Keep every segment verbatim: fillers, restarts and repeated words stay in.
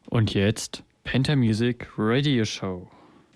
Und jetzt Penta Music Radio Show.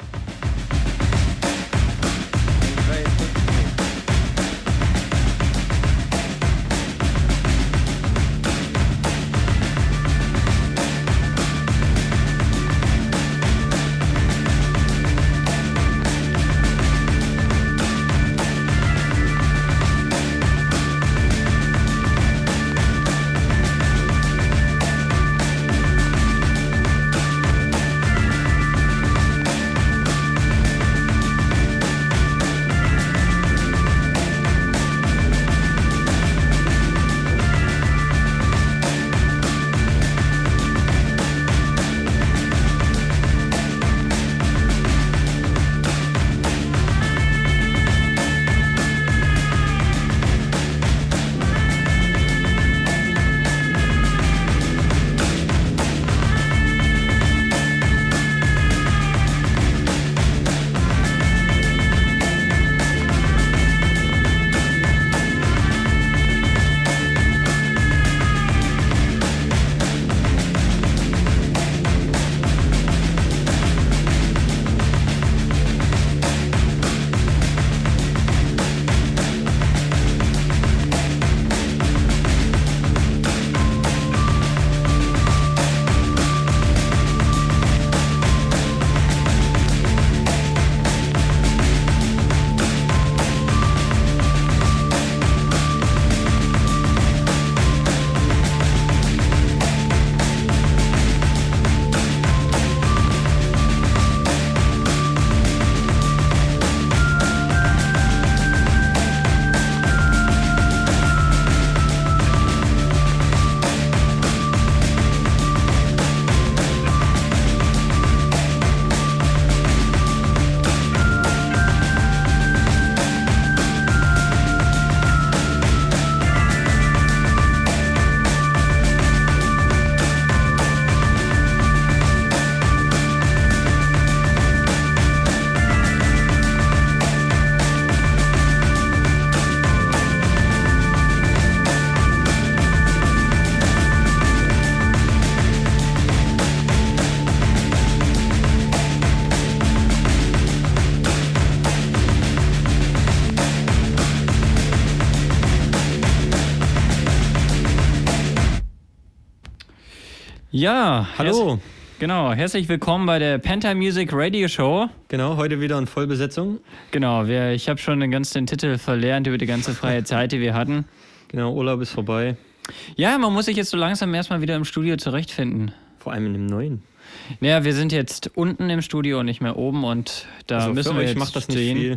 Ja, hallo. Herz- genau, herzlich willkommen bei der Penta Music Radio Show. Genau, heute wieder in Vollbesetzung. Genau, wir, ich habe schon den ganzen Titel verlernt über die ganze freie Zeit, die wir hatten. Genau, Urlaub ist vorbei. Ja, man muss sich jetzt so langsam erstmal wieder im Studio zurechtfinden. Vor allem in dem neuen. Naja, wir sind jetzt unten im Studio und nicht mehr oben und da also müssen für wir euch jetzt macht das stehen. nicht viel.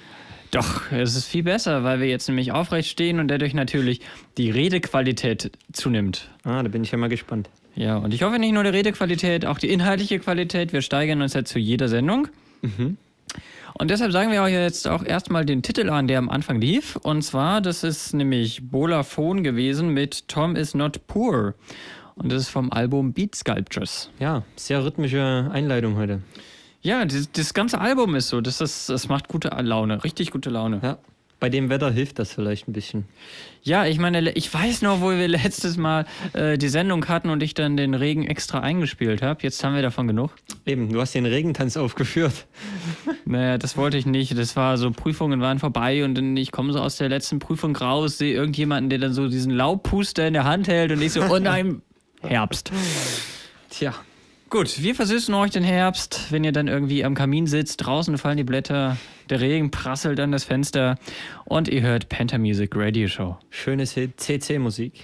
Doch, es ist viel besser, weil wir jetzt nämlich aufrecht stehen und dadurch natürlich die Redequalität zunimmt. Ah, da bin ich ja mal gespannt. Ja, und ich hoffe nicht nur die Redequalität, auch die inhaltliche Qualität. Wir steigern uns jetzt zu jeder Sendung. Mhm. Und deshalb sagen wir euch jetzt auch erstmal den Titel an, der am Anfang lief. Und zwar, das ist nämlich Bolaphon gewesen mit Tom is not poor. Und das ist vom Album Beat Sculptures. Ja, sehr rhythmische Einleitung heute. Ja, das, das ganze Album ist so. Das, ist, das macht gute Laune, richtig gute Laune. Ja, bei dem Wetter hilft das vielleicht ein bisschen. Ja, ich meine, ich weiß noch, wo wir letztes Mal äh, die Sendung hatten und ich dann den Regen extra eingespielt habe. Jetzt haben wir davon genug. Eben, du hast den Regentanz aufgeführt. Naja, das wollte ich nicht. Das war so, Prüfungen waren vorbei und dann ich komme so aus der letzten Prüfung raus, sehe irgendjemanden, der dann so diesen Laubpuster in der Hand hält und ich so, oh nein, Herbst. Tja. Gut, wir versüßen euch den Herbst, wenn ihr dann irgendwie am Kamin sitzt, draußen fallen die Blätter, der Regen prasselt an das Fenster und ihr hört Penta Music Radio Show. Schönes C C-Musik.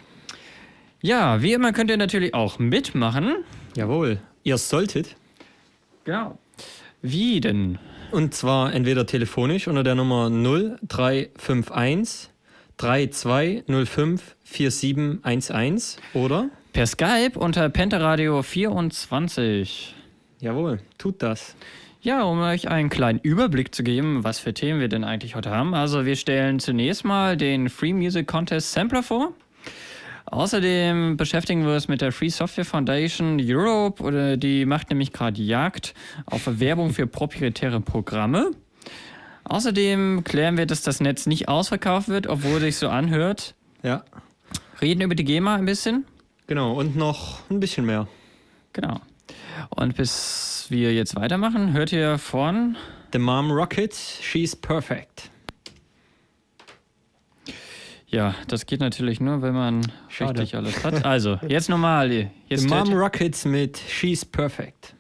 Ja, wie immer könnt ihr natürlich auch mitmachen. Jawohl, ihr solltet. Genau. Wie denn? Und zwar entweder telefonisch unter der Nummer null drei fünf eins drei zwei null fünf vier sieben eins eins oder Per Skype unter Pentaradio vierundzwanzig. Jawohl, tut das. Ja, um euch einen kleinen Überblick zu geben, was für Themen wir denn eigentlich heute haben. Also wir stellen zunächst mal den Free Music Contest Sampler vor. Außerdem beschäftigen wir uns mit der Free Software Foundation Europe, oder die macht nämlich gerade Jagd auf Werbung für proprietäre Programme. Außerdem klären wir, dass das Netz nicht ausverkauft wird, obwohl es sich so anhört. Ja. Reden über die GEMA ein bisschen. Genau, und noch ein bisschen mehr. Genau. Und bis wir jetzt weitermachen, hört ihr von The Mom Rockets, She's Perfect. Ja, das geht natürlich nur, wenn man Schade. richtig alles hat. Also, jetzt nochmal. Jetzt The hört- Mom Rockets mit She's Perfect.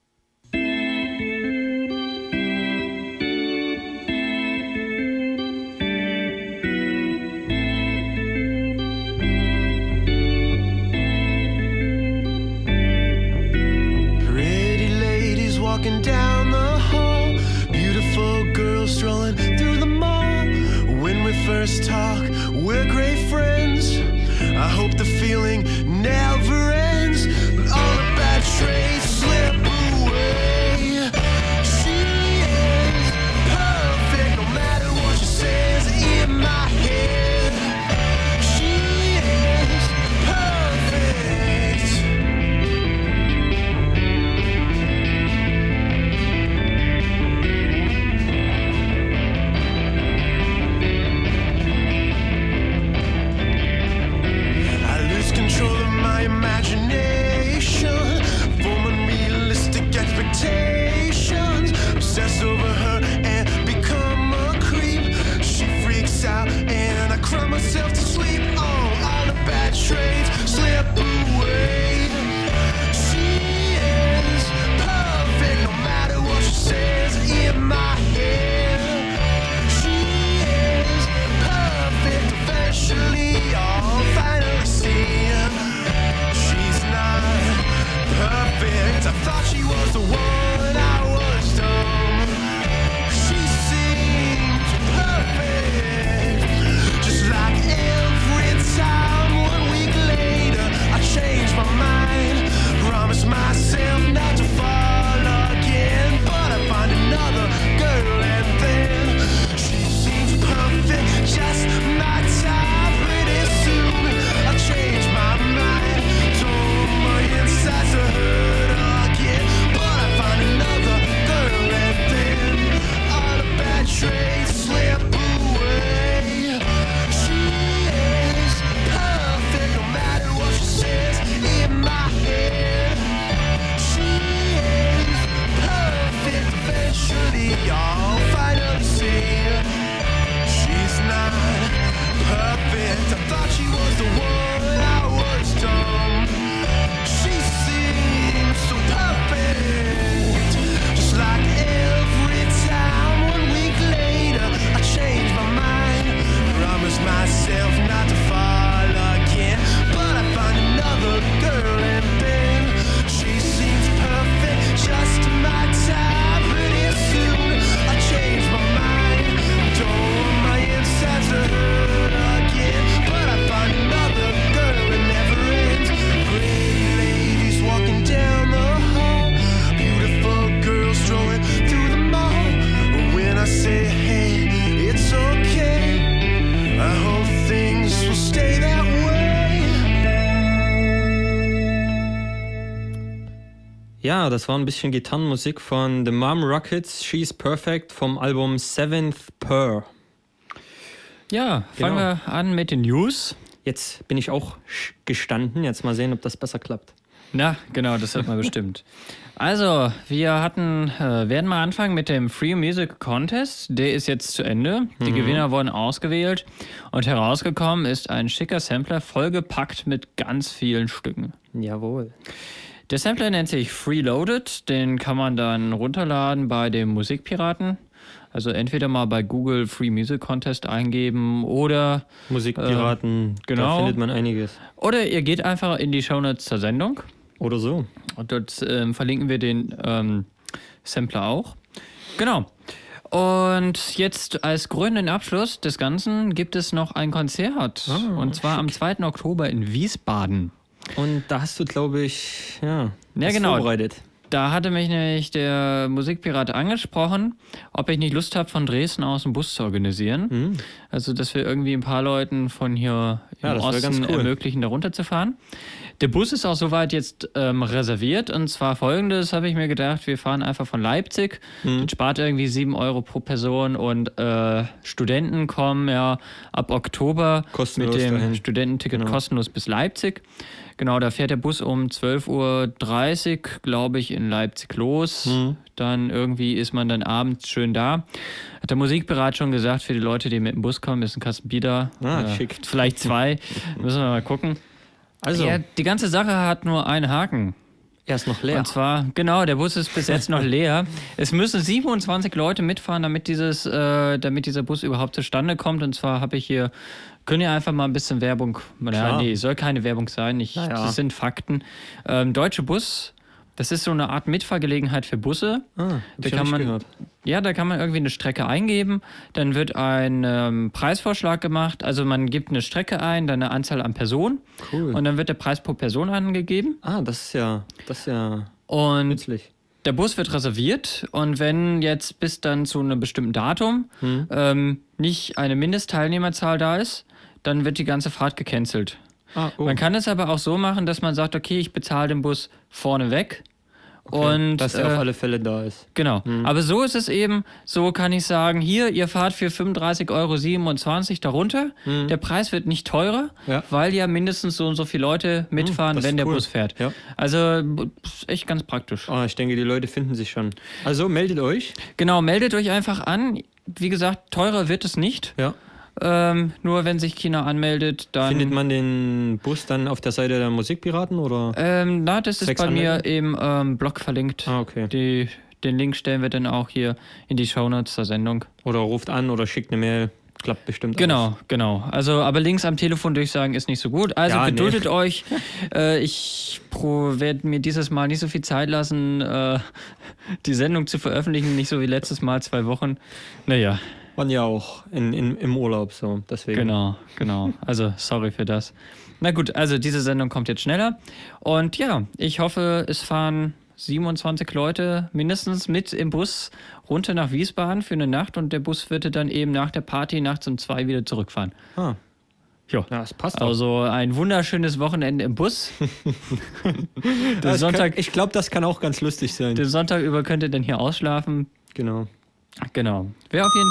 Pretty ladies walking down the hall, beautiful girls strolling through the mall. When we first talk, we're great friends. I hope the feeling never ends, but all the bad traits slip away. She is perfect, no matter what she says in my head. She is perfect. I lose control of my imagination, form unrealistic expectations, obsess over her and become a creep. She freaks out and I cry myself to sleep. Oh, all the bad traits slip away. She is perfect, no matter what she says in my head. She is perfect, eventually I'll finally see she's not perfect. I thought she was the one, I was dumb. She seems perfect, just like every time. One week later I changed my mind, promised myself not to fall again, but I find another girl and then she seems perfect, just my type. Pretty soon I change my mind, told my insides to hurt again, but I find another girl and then all the bad traits slip away. She is perfect, no matter what she says in my head. She is perfect, eventually I'll finally see she's not perfect. I thought she was the one, I was dumb. She seems so perfect, just like every time. One week later I changed my mind, promised myself not to fall again, but I find another girl and then she seems perfect, just my type. Pretty soon I change my mind, don't want my insides to hurt again, but I find another girl and never ends. Pretty ladies walking down the hall, beautiful girls strolling through the mall. When I say hey, it's okay, I hope things will stay that way. Ja, das war ein bisschen Gitarrenmusik von The Mom Rockets, She's Perfect vom Album Seventh Purr. Ja, fangen Genau. wir an mit den News. Jetzt bin ich auch sch- gestanden. Jetzt mal sehen, ob das besser klappt. Na, genau, das hat man bestimmt. Also, wir hatten, äh, werden mal anfangen mit dem Free Music Contest. Der ist jetzt zu Ende. Die Gewinner wurden ausgewählt und herausgekommen ist ein schicker Sampler, vollgepackt mit ganz vielen Stücken. Jawohl. Der Sampler nennt sich Freeloaded. Den kann man dann runterladen bei dem Musikpiraten. Also entweder mal bei Google Free Music Contest eingeben oder, Musikpiraten, genau. da findet man einiges. oder ihr geht einfach in die Shownotes zur Sendung. Oder so. Und dort ähm, verlinken wir den ähm, Sampler auch. Genau. Und jetzt als krönenden Abschluss des Ganzen gibt es noch ein Konzert. Ah, und zwar am zweiten Oktober in Wiesbaden. Und da hast du, glaube ich, ja, Ja, was genau. vorbereitet. Da hatte mich nämlich der Musikpirat angesprochen, ob ich nicht Lust habe, von Dresden aus einen Bus zu organisieren. Mhm. Also, dass wir irgendwie ein paar Leuten von hier im Ja, das wär ganz Osten cool. ermöglichen, da runterzufahren. Der Bus ist auch soweit jetzt ähm, reserviert. Und zwar folgendes, habe ich mir gedacht, wir fahren einfach von Leipzig. Mhm. Das spart irgendwie sieben Euro pro Person. Und äh, Studenten kommen ja ab Oktober Kostenlos mit dem dahin. Studententicket Genau. kostenlos bis Leipzig. Genau, da fährt der Bus um zwölf Uhr dreißig, glaube ich, in Leipzig los. Mhm. Dann irgendwie ist man dann abends schön da. Hat der Musikberater schon gesagt, für die Leute, die mit dem Bus kommen, ist ein Kasten Bier da. Ah, Äh, schick. Vielleicht zwei. Müssen wir mal gucken. Also, Ja, die ganze Sache hat nur einen Haken. er ist noch leer. Und zwar, genau, der Bus ist bis jetzt noch leer. Es müssen siebenundzwanzig Leute mitfahren, damit, dieses, äh, damit dieser Bus überhaupt zustande kommt. Und zwar habe ich hier, können ja einfach mal ein bisschen Werbung, ja, Klar. nee, soll keine Werbung sein, ich, Naja. das sind Fakten. Ähm, Deutsche Bus, das ist so eine Art Mitfahrgelegenheit für Busse. Ah, hab Da ich kann noch nicht man, gehört. ja, da kann man irgendwie eine Strecke eingeben, dann wird ein ähm, Preisvorschlag gemacht, also man gibt eine Strecke ein, dann eine Anzahl an Personen Cool. und dann wird der Preis pro Person angegeben Ah, das ist ja, das ist ja und nützlich. der Bus wird reserviert und wenn jetzt bis dann zu einem bestimmten Datum Hm. ähm, nicht eine Mindestteilnehmerzahl da ist, dann wird die ganze Fahrt gecancelt. Ah, oh. Man kann es aber auch so machen, dass man sagt, okay, ich bezahle den Bus vorne weg. Okay, Und dass er äh, auf alle Fälle da ist. genau. Aber so ist es eben, so kann ich sagen, hier, ihr fahrt für fünfunddreißig Euro siebenundzwanzig darunter. Der Preis wird nicht teurer, Ja. weil ja mindestens so und so viele Leute mitfahren, das wenn ist der cool. Bus fährt. Ja. Also b- ist echt ganz praktisch. Ah, ich denke, die Leute finden sich schon. Also meldet euch. Genau, meldet euch einfach an. Wie gesagt, teurer wird es nicht. Ja. Ähm, nur wenn sich China anmeldet, dann. Findet man den Bus dann auf der Seite der Musikpiraten oder? Ähm, na, das ist Sechs bei mir Anmeldungen? im ähm, Blog verlinkt. Ah, okay. Die, den Link stellen wir dann auch hier in die Shownotes der Sendung. Oder ruft an oder schickt eine Mail. Klappt bestimmt. Genau, genau. Also, aber Links am Telefon durchsagen ist nicht so gut. Also Ja, nee. geduldet euch. Äh, ich werde mir dieses Mal nicht so viel Zeit lassen, äh, die Sendung zu veröffentlichen. Nicht so wie letztes Mal, zwei Wochen. Naja, Alles. Waren ja auch in, in, im Urlaub so. Deswegen. genau, genau. Also, sorry für das. Na gut, also diese Sendung kommt jetzt schneller. Und ja, ich hoffe, es fahren siebenundzwanzig Leute mindestens mit im Bus runter nach Wiesbaden für eine Nacht und der Bus wird dann eben nach der Party nachts um zwei wieder zurückfahren. Ah, Ja. ja, das passt auch. Also ein wunderschönes Wochenende im Bus. den, Das Sonntag, kann, ich glaube, das kann auch ganz lustig sein. den Sonntag über könnt ihr dann hier ausschlafen. Genau. Genau. Wer auf jeden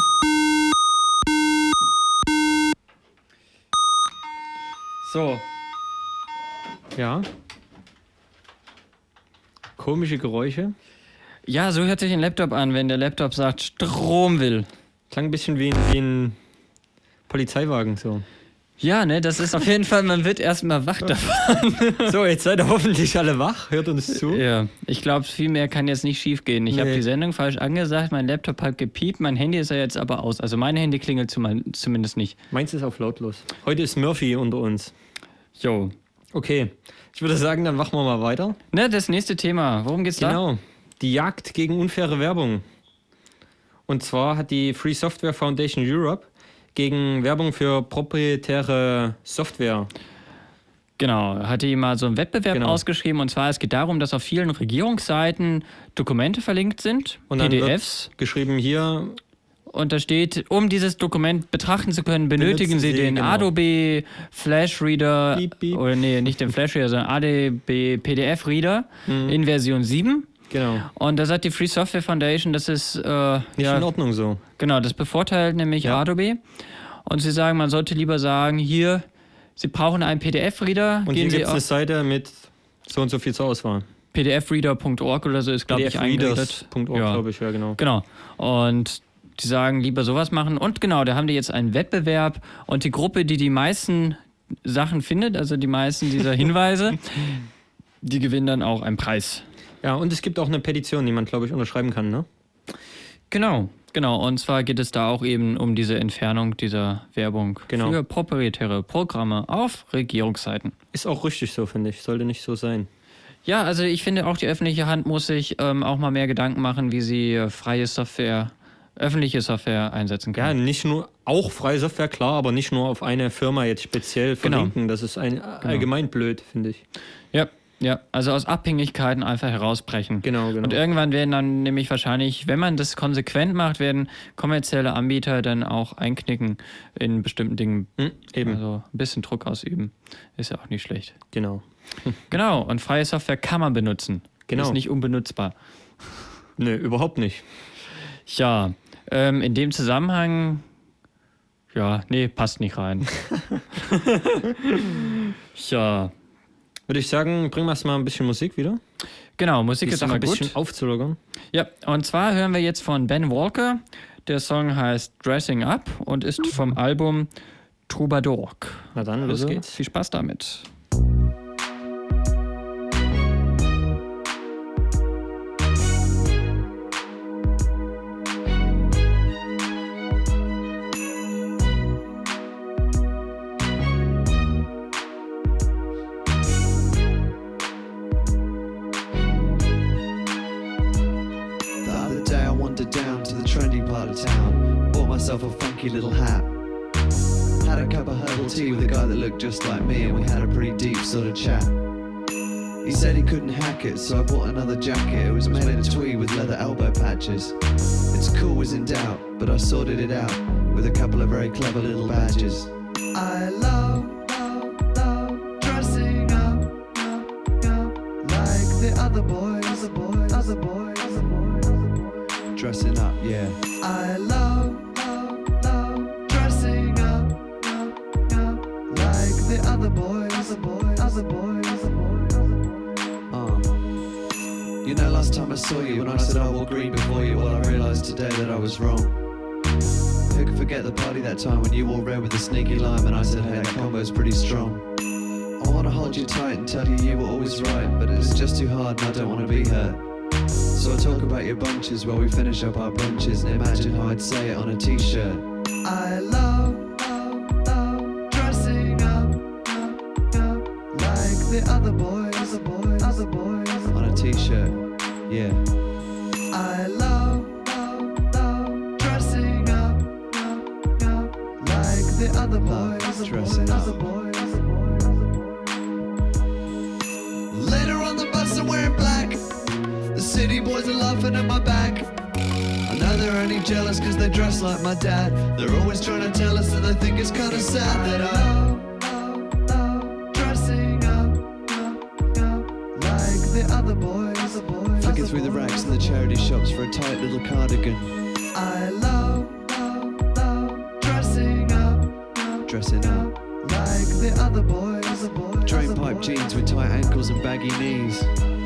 So, Ja. Komische Geräusche. ja, so hört sich ein Laptop an, wenn der Laptop sagt, Strom will. Klang ein bisschen wie ein, wie ein Polizeiwagen so. Ja, ne, das ist auf jeden Fall, man wird erstmal wach davon. So, jetzt seid ihr hoffentlich alle wach. Hört uns zu. Ja, ich glaube, viel mehr kann jetzt nicht schief gehen. Ich habe Nee. die Sendung falsch angesagt, mein Laptop hat gepiept, mein Handy ist ja jetzt aber aus. Also mein Handy klingelt zum- zumindest nicht. Meins ist auf lautlos. Heute ist Murphy unter uns. Jo. Okay. Ich würde sagen, dann machen wir mal weiter. Ne, das nächste Thema. Worum geht's da? Genau. Die Jagd gegen unfaire Werbung. Und zwar hat die Free Software Foundation Europe gegen Werbung für proprietäre Software. Genau, hat die mal so einen Wettbewerb Genau. ausgeschrieben und zwar es geht darum, dass auf vielen Regierungsseiten Dokumente verlinkt sind, Und dann P D Fs. wird geschrieben hier, Und da steht, um dieses Dokument betrachten zu können, benötigen Benutzen Sie Sie, den genau. Adobe Flash Reader, Piep, piep. oder nee, nicht den Flash Reader, sondern Adobe P D F Reader Mhm. in Version sieben. genau, Und da sagt die Free Software Foundation, das ist, äh, nicht in ja, Ordnung so. genau, das bevorteilt nämlich Ja. Adobe. Und sie sagen, man sollte lieber sagen, hier, Sie brauchen einen P D F-Reader, Und hier gehen gibt Sie es auf eine Seite mit so und so viel zur Auswahl. p d f reader punkt org oder so ist, glaube ich, eingerichtet. p d f readers punkt org, Ja. glaube ich, ja, genau. Genau. Und die sagen, lieber sowas machen. Und genau, da haben die jetzt einen Wettbewerb und die Gruppe, die die meisten Sachen findet, also die meisten dieser Hinweise, die gewinnen dann auch einen Preis. Ja, und es gibt auch eine Petition, die man, glaube ich, unterschreiben kann, ne? Genau, genau. Und zwar geht es da auch eben um diese Entfernung dieser Werbung Genau. für proprietäre Programme auf Regierungsseiten. Ist auch richtig so, finde ich. Sollte nicht so sein. Ja, also ich finde auch, die öffentliche Hand muss sich ähm, auch mal mehr Gedanken machen, wie sie äh, freie Software, öffentliche Software einsetzen Ja, kann. nicht nur, auch freie Software, klar, aber nicht nur auf eine Firma jetzt speziell Genau. verlinken. Das ist ein, allgemein blöd, finde ich. Ja, ja, also aus Abhängigkeiten einfach herausbrechen. Genau, genau. Und irgendwann werden dann nämlich wahrscheinlich, wenn man das konsequent macht, werden kommerzielle Anbieter dann auch einknicken in bestimmten Dingen. Hm, eben, Also ein bisschen Druck ausüben. Ist ja auch nicht schlecht. genau. Genau, und freie Software kann man benutzen. Genau. Ist nicht unbenutzbar. Nö, überhaupt nicht. Ja, ähm, in dem Zusammenhang, ja, nee, passt nicht rein. Ja, würde ich sagen, bringen wir mal ein bisschen Musik wieder. Genau, Musik Die ist Sache immer ein bisschen gut. aufzulockern. Ja, und zwar hören wir jetzt von Ben Walker. Der Song heißt Dressing Up und ist vom Album Troubadour. Na dann, los Also, geht's. viel Spaß damit. The other day I wandered down to the trendy part of town, bought myself a funky little hat. Had a cup of herbal tea with a guy that looked just like me, and we had a pretty deep sort of chat. He said he couldn't hack it, so I bought another jacket. It was made of tweed with leather elbow patches. Its cool was in doubt, but I sorted it out with a couple of very clever little badges. I love, love, love dressing up, up, up, like the other boys, other boys, other boys, other boys, other boys. Dressing up, yeah. I love, love, love dressing up, up, up, like the other boys, other boys, other boys, other boys, other boys. Uh. You know, last time I saw you, when I said I wore green before you, well, I realised today that I was wrong. Who could forget the party that time when you wore red with a sneaky lime and I said, hey, that combo's pretty strong. I wanna hold you tight and tell you you were always right, but it's just too hard and I don't wanna be hurt. So I talk about your bunches while we finish up our brunches and imagine how I'd say it on a t-shirt. I love, love, love dressing up, up, up, like the other boys, other boys, other boys, on a t-shirt, yeah. I love, love, love dressing up, up, up, like the other boys, other dressing boys, other boys, other boys, other boys. Later on the bus I'm wearing black. The city boys are laughing at my back. I know they're only jealous cause they dress like my dad. They're always trying to tell us that they think it's kinda sad that I love, love, love dressing up, up, up, like the other boys, other boys. Flicking through the racks in the charity shops for a tight little cardigan. I love, love, love dressing up, up, dressing up, like the other boys, other boys. Drain pipe jeans with tight ankles and baggy knees.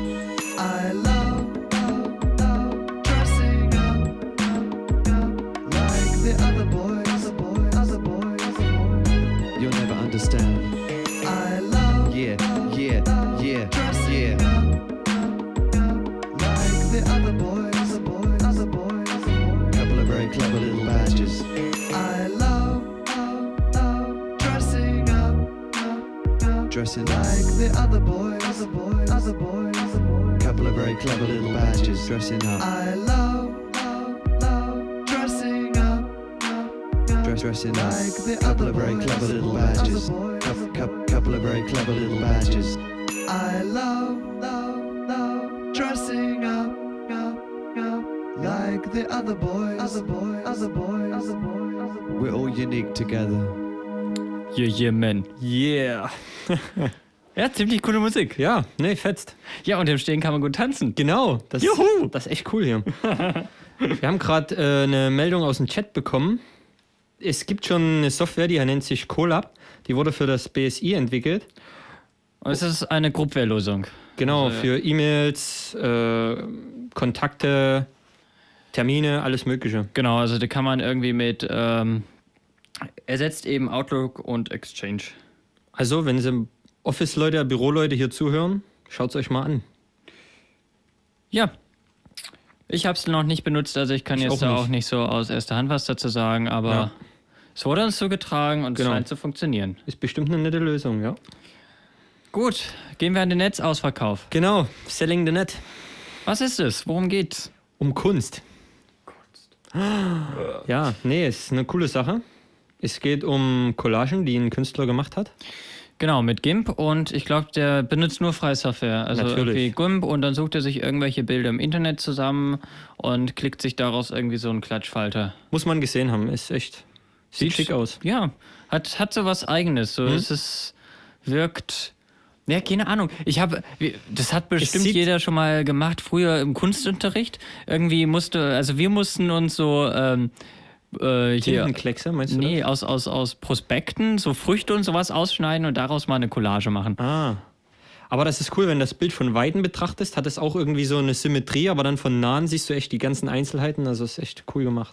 I love, love, love dressing up, up, up, like the other boys, other boys, other boys, other boys. You'll never understand. I love, yeah, yeah, yeah, yeah. Up, up, up, like the other boys, other boys, other boys, other boys. Couple of very clever little badges. I love, love, love dressing up, up, up, dressing like the other boys, other boys, other boys, other boys. Couple of very clever little badges dressing up. I love, love, love dressing up, up, up, Dress, dressing up like the couple other of very boys, clever little badges. Couple, couple, couple of very clever little badges. I love, love, love dressing up, up, up, like the other boys, other boys, other boys, other boys, other boys. We're all unique together. Yeah, yeah, man. Yeah. Ja, ziemlich coole Musik. Ja, nee, fetzt. Ja, und im Stehen kann man gut tanzen. Genau. Das, Juhu. das ist echt cool hier. Wir haben gerade äh, eine Meldung aus dem Chat bekommen. Es gibt schon eine Software, die nennt sich Colab. Die wurde für das B S I entwickelt. Und es ist eine Gruppwehrlösung. Genau, Also, ja. für E-Mails, äh, Kontakte, Termine, alles Mögliche. Genau, also da kann man irgendwie mit, ähm, ersetzt eben Outlook und Exchange. Also, wenn Sie Office-Leute, Büroleute hier zuhören, schaut es euch mal an. Ja. Ich habe es noch nicht benutzt, also ich kann Ich jetzt auch da nicht. auch nicht so aus erster Hand was dazu sagen, aber Ja. es wurde uns zugetragen und Genau. es scheint zu funktionieren. Ist bestimmt eine nette Lösung, ja. Gut, gehen wir an den Netzausverkauf. Genau, Selling the Net. Was ist es? Worum geht's? Um Kunst. Kunst. Ja, nee, ist eine coole Sache. Es geht um Collagen, die ein Künstler gemacht hat. Genau, mit GIMP und ich glaube, der benutzt nur freie Software. Also Natürlich. irgendwie GIMP und dann sucht er sich irgendwelche Bilder im Internet zusammen und klickt sich daraus irgendwie so einen Klatschfalter. Muss man gesehen haben, ist echt, sieht schick aus. Ja, hat, hat so was Eigenes. So, Mhm. es ist, wirkt, ja, keine Ahnung. Ich habe, das hat bestimmt sieht- jeder schon mal gemacht, früher im Kunstunterricht. Irgendwie musste, also wir mussten uns so, ähm, äh, hier, Tintenkleckse, meinst du nee, aus, aus, aus Prospekten so Früchte und sowas ausschneiden und daraus mal eine Collage machen. das? Ah. Aber das ist cool, wenn du das Bild von Weitem betrachtest, hat es auch irgendwie so eine Symmetrie, aber dann von Nahen siehst du echt die ganzen Einzelheiten, also ist echt cool gemacht.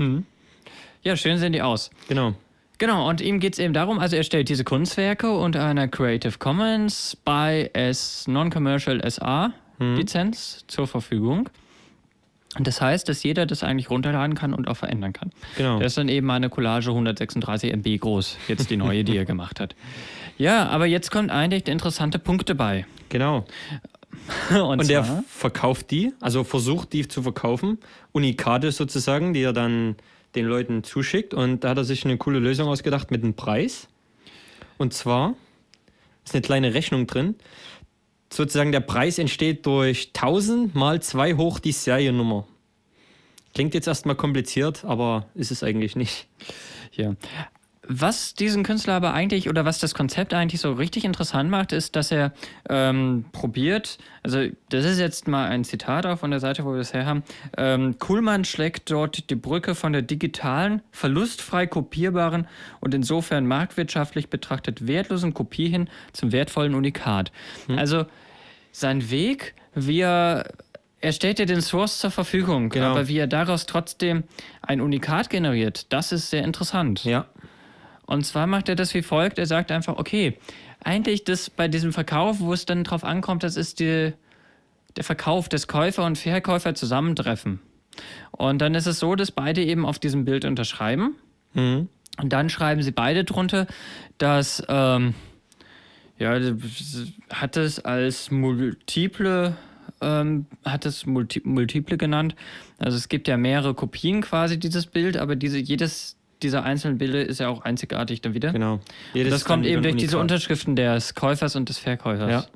Ja, schön sehen die aus. Genau. Genau, und ihm geht es eben darum, also er stellt diese Kunstwerke unter einer Creative Commons by as Non-Commercial S A Lizenz zur Verfügung. Und das heißt, dass jeder das eigentlich runterladen kann und auch verändern kann. Genau. Das ist dann eben eine Collage hundertsechsunddreißig Megabyte groß, jetzt die neue, die er gemacht hat. Ja, aber jetzt kommt eigentlich der interessante Punkt dabei. Genau. Und, Und der zwar, verkauft die, also versucht die zu verkaufen, Unikate sozusagen, die er dann den Leuten zuschickt. Und da hat er sich eine coole Lösung ausgedacht mit einem Preis. Und zwar ist eine kleine Rechnung drin. Sozusagen der Preis entsteht durch tausend mal zwei hoch die Seriennummer. Klingt jetzt erstmal kompliziert, aber ist es eigentlich nicht. ja. Was diesen Künstler aber eigentlich, oder was das Konzept eigentlich so richtig interessant macht, ist, dass er ähm, probiert, also das ist jetzt mal ein Zitat auch von der Seite, wo wir das her haben, ähm, Kuhlmann schlägt dort die Brücke von der digitalen, verlustfrei kopierbaren und insofern marktwirtschaftlich betrachtet wertlosen Kopie hin zum wertvollen Unikat. Hm. Also sein Weg, wie er, er stellt ja den Source zur Verfügung, Genau. aber wie er daraus trotzdem ein Unikat generiert, das ist sehr interessant. Ja. Und zwar macht er das wie folgt, er sagt einfach, okay, eigentlich das bei diesem Verkauf, wo es dann drauf ankommt, das ist die, der Verkauf des Käufer und Verkäufer zusammentreffen. Und dann ist es so, dass beide eben auf diesem Bild unterschreiben. Mhm. Und dann schreiben sie beide drunter, dass, ähm, ja, hat es als multiple, ähm, hat es multi, multiple genannt. Also es gibt ja mehrere Kopien quasi dieses Bild, aber diese, jedes dieser einzelnen Bilder ist ja auch einzigartig dann wieder. Genau. Und Jedes das kommt dann eben wieder durch ein diese Unikat. Unterschriften des Käufers und des Verkäufers. Ja.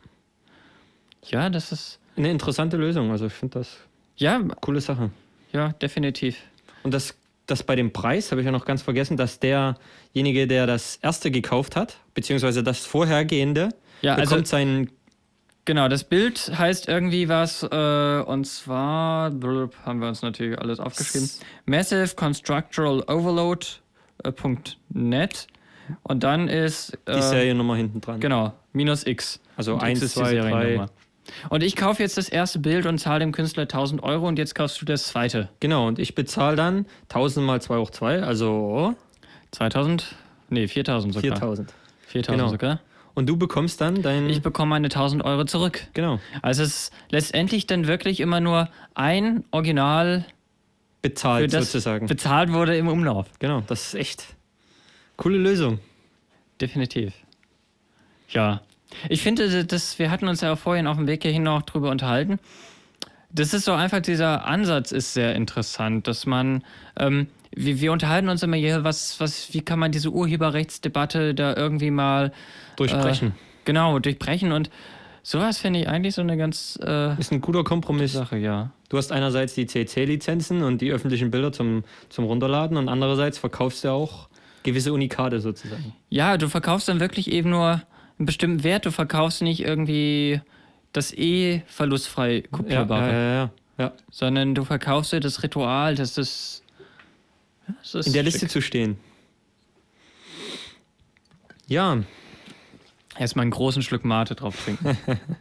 Ja, das ist, Eine interessante Lösung, also ich finde das ja, coole Sache. ja, definitiv. Und das, das bei dem Preis habe ich ja noch ganz vergessen, dass derjenige, der das erste gekauft hat, beziehungsweise das vorhergehende, Ja, bekommt also seinen. genau, das Bild heißt irgendwie was, äh, und zwar, blub, haben wir uns natürlich alles aufgeschrieben, Massive Constructural Overload äh, .net und dann ist Die äh, Seriennummer hinten dran. genau, minus X. Also Und eins, X ist die zwei, drei. Seriennummer. Und ich kaufe jetzt das erste Bild und zahle dem Künstler tausend Euro und jetzt kaufst du das zweite. Genau, und ich bezahle dann tausend mal zwei hoch zwei, also zweitausend? Nee, viertausend sogar. viertausend. viertausend Genau. sogar. Und du bekommst dann dein. Ich bekomme meine tausend Euro zurück. genau. Also es ist letztendlich dann wirklich immer nur ein Original, für Bezahlt das sozusagen. bezahlt wurde im Umlauf. genau, das ist echt coole Lösung. Definitiv. Ja. Ich finde, das, wir hatten uns ja auch vorhin auf dem Weg hierhin noch drüber unterhalten. Das ist so einfach, dieser Ansatz ist sehr interessant, dass man, ähm, wir, wir unterhalten uns immer hier, was, was, wie kann man diese Urheberrechtsdebatte da irgendwie mal Durchbrechen. Äh, genau, durchbrechen und sowas finde ich eigentlich so eine ganz äh, Ist ein guter Kompromiss. Sache, ja. Du hast einerseits die C C-Lizenzen und die öffentlichen Bilder zum, zum Runterladen und andererseits verkaufst du auch gewisse Unikate sozusagen. Ja, du verkaufst dann wirklich eben nur einen bestimmten Wert, du verkaufst nicht irgendwie das eh verlustfrei kopierbare, ja, ja, ja, ja. sondern du verkaufst dir das Ritual, dass das, ja, das ist In der Liste schick. zu stehen. Ja, Erstmal einen großen Schluck Mate drauf trinken.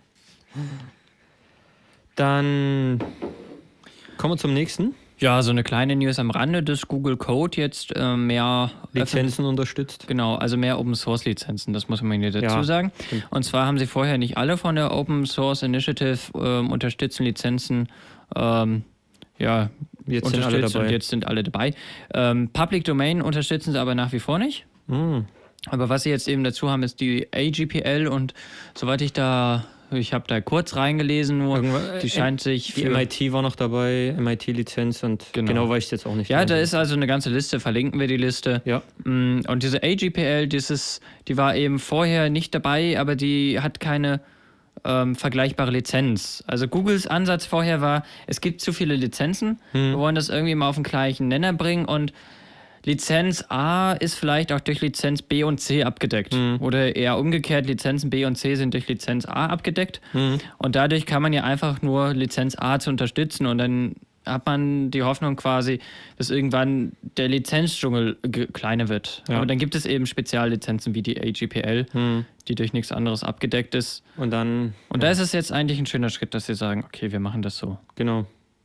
dann kommen wir zum nächsten. Ja, so eine kleine News am Rande, dass Google Code jetzt äh, mehr Lizenzen unterstützt. Genau, also mehr Open Source Lizenzen, das muss man hier dazu Ja, sagen. stimmt. Und zwar haben sie vorher nicht alle von der Open Source Initiative ähm, unterstützen Lizenzen ähm, ja, Jetzt sind alle unterstützt dabei. und jetzt sind alle dabei. Ähm, Public Domain unterstützen sie aber nach wie vor nicht. Hm. Aber was sie jetzt eben dazu haben, ist die A G P L und soweit ich da, ich habe da kurz reingelesen, nur Irgendwann- die scheint sich Die für... M I T war noch dabei, M I T-Lizenz und Genau. genau, weiß ich jetzt auch nicht. Ja, mehr. da ist also eine ganze Liste, verlinken wir die Liste. Ja, Mm, Und diese A G P L, dieses, die war eben vorher nicht dabei, aber die hat keine ähm, vergleichbare Lizenz. Also Googles Ansatz vorher war, es gibt zu viele Lizenzen, wir wollen das irgendwie mal auf den gleichen Nenner bringen und Lizenz A ist vielleicht auch durch Lizenz B und C abgedeckt. Oder eher umgekehrt, Lizenzen B und C sind durch Lizenz A abgedeckt. Und dadurch kann man ja einfach nur Lizenz A zu unterstützen und dann hat man die Hoffnung quasi, dass irgendwann der Lizenzdschungel ge- kleiner wird. Ja. Aber dann gibt es eben Speziallizenzen wie die A G P L, Hm. die durch nichts anderes abgedeckt ist. Und dann, Und da ist es jetzt eigentlich ein schöner Schritt, dass sie sagen, okay, wir machen das so. genau.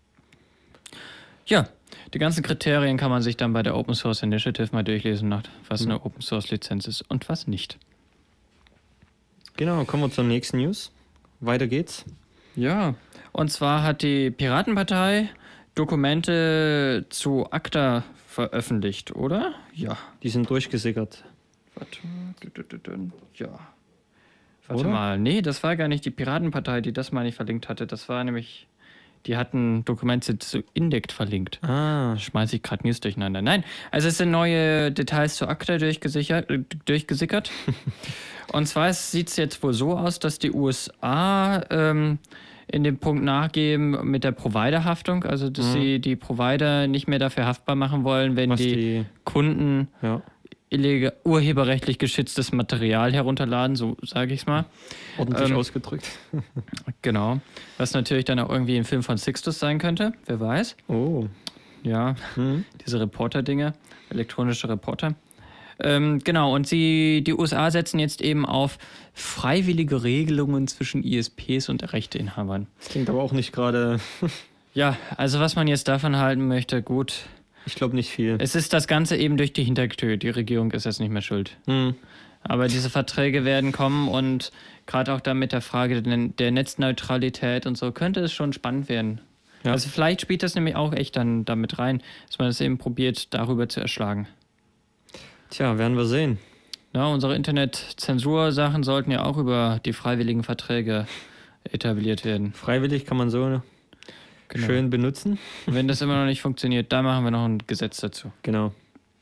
Ja, die ganzen Kriterien kann man sich dann bei der Open Source Initiative mal durchlesen, nach was Mhm. eine Open Source Lizenz ist und was nicht. Genau, kommen wir zur nächsten News. Weiter geht's. Ja, und zwar hat die Piratenpartei Dokumente zu ACTA veröffentlicht, oder? Ja. Die sind durchgesickert. Warte mal. Ja. Warte Oder? mal. Nee, das war gar nicht die Piratenpartei, die das mal nicht verlinkt hatte. Das war nämlich, die hatten Dokumente zu Indect verlinkt. Ah, Schmeiße ich gerade News durcheinander. Nein, also es sind neue Details zu ACTA durchgesichert, äh, durchgesickert. Und zwar sieht es jetzt wohl so aus, dass die U S A ähm, in dem Punkt nachgeben mit der Providerhaftung, also dass Mhm. sie die Provider nicht mehr dafür haftbar machen wollen, wenn was die, die, Kunden ja, illegal, urheberrechtlich geschütztes Material herunterladen, so sage ich es mal. ordentlich Ähm, ausgedrückt. Genau. Was natürlich dann auch irgendwie ein Film von Sixtus sein könnte, wer weiß. Oh. Ja, Hm. diese Reporter-Dinge, elektronische Reporter. Ähm, genau, und sie, die U S A setzen jetzt eben auf freiwillige Regelungen zwischen I S Ps und Rechteinhabern. Das klingt aber auch nicht gerade, Ja, also was man jetzt davon halten möchte, gut. ich glaube nicht viel. Es ist das Ganze eben durch die Hintertür. Die Regierung ist jetzt nicht mehr schuld. Hm. Aber diese Verträge werden kommen und gerade auch dann mit der Frage der, der Netzneutralität und so könnte es schon spannend werden. Ja. Also vielleicht spielt das nämlich auch echt dann damit rein, dass man es eben probiert, darüber zu erschlagen. Tja, werden wir sehen. Ja, unsere Internet-Zensur-Sachen sollten ja auch über die freiwilligen Verträge etabliert werden. Freiwillig kann man so Genau. schön benutzen. Wenn das immer noch nicht funktioniert, da machen wir noch ein Gesetz dazu. Genau.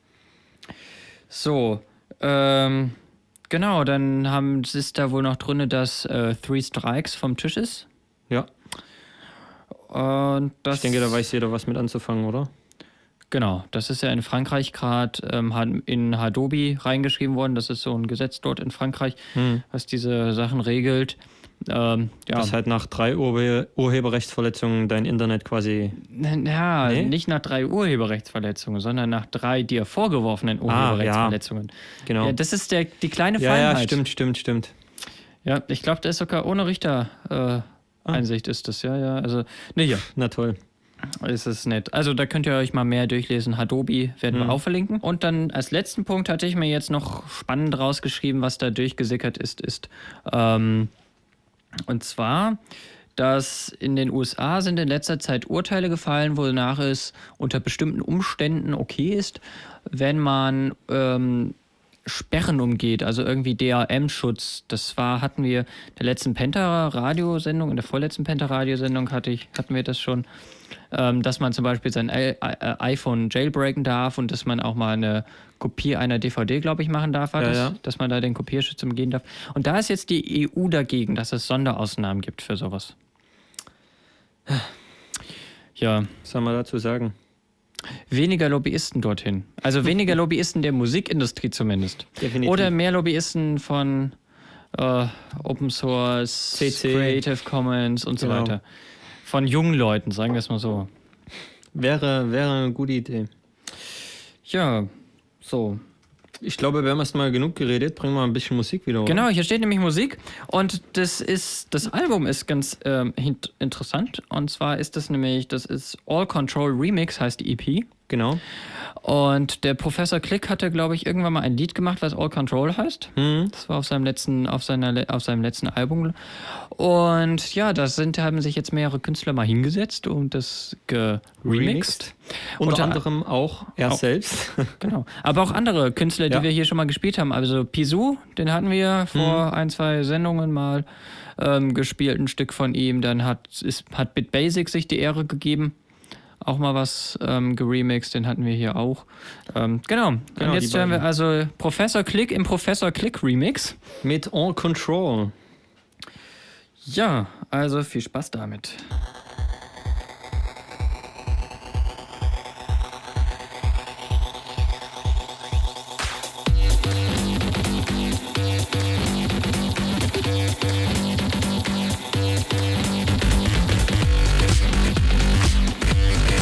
So, ähm, genau, dann haben, ist da wohl noch drin, dass äh, Three Strikes vom Tisch ist. Ja, Und das, ich denke, da weiß jeder, was mit anzufangen, oder? Genau, das ist ja in Frankreich gerade ähm, in Hadopi reingeschrieben worden. Das ist so ein Gesetz dort in Frankreich, Hm. was diese Sachen regelt. Ähm, ja, Dass halt nach drei Urhe Urheberrechtsverletzungen dein Internet quasi. ja Nee? nicht nach drei Urheberrechtsverletzungen, sondern nach drei dir vorgeworfenen Ah, ja. Urheberrechtsverletzungen. Genau. Ja, das ist der, die kleine Ja, Feinheit. ja, stimmt, stimmt, stimmt. Ja, ich glaube, der ist sogar ohne Richter äh, Einsicht ist das, ja, ja. Also, ne, ja, Na toll. ist es nett. Also, da könnt ihr euch mal mehr durchlesen. Hadopi werden Mhm. wir auch verlinken. Und dann als letzten Punkt hatte ich mir jetzt noch spannend rausgeschrieben, was da durchgesickert ist, ist, ähm, und zwar, dass in den U S A sind in letzter Zeit Urteile gefallen, wonach es unter bestimmten Umständen okay ist, wenn man ähm, Sperren umgeht, also irgendwie D R M-Schutz. Das war, hatten wir in der letzten Penta-Radiosendung, in der vorletzten Penta-Radiosendung hatte ich, hatten wir das schon, ähm, dass man zum Beispiel sein I- I- iPhone jailbreaken darf und dass man auch mal eine Kopie einer D V D, glaube ich, machen darf, war Ja, das, ja. dass man da den Kopierschutz umgehen darf. Und da ist jetzt die E U dagegen, dass es Sonderausnahmen gibt für sowas. Ja, Was soll man dazu sagen? weniger Lobbyisten dorthin. Also weniger Lobbyisten der Musikindustrie zumindest. Definitiv. Oder mehr Lobbyisten von äh, Open Source, C C. Creative Commons und so Genau. weiter. Von jungen Leuten, sagen wir es mal so. Wäre, wäre eine gute Idee. Ja, so. Ich glaube, wir haben erst mal genug geredet. Bringen wir mal ein bisschen Musik wieder. Oder? Genau, hier steht nämlich Musik und das ist, das Album ist ganz ähm, hint- interessant und zwar ist das nämlich, das ist All Control Remix, heißt die E P. Genau. Und der Professor Click hatte, glaube ich, irgendwann mal ein Lied gemacht, was All Control heißt. Hm. Das war auf seinem letzten, auf seiner, le- auf seinem letzten Album. Und ja, da sind, haben sich jetzt mehrere Künstler mal hingesetzt und das geremixed. Unter, Unter- anderem auch er Auch- selbst. Genau. Aber auch andere Künstler, die Ja. wir hier schon mal gespielt haben. Also Pisou, den hatten wir vor ein, zwei Sendungen mal ähm, gespielt, ein Stück von ihm. Dann hat, ist, hat Bit Basic sich die Ehre gegeben. Auch mal was ähm, geremixed, den hatten wir hier auch. Ähm, genau. Genau, Und jetzt die hören wir beiden. also Professor Click im Professor Click Remix. Mit All Control. Ja, also viel Spaß damit. All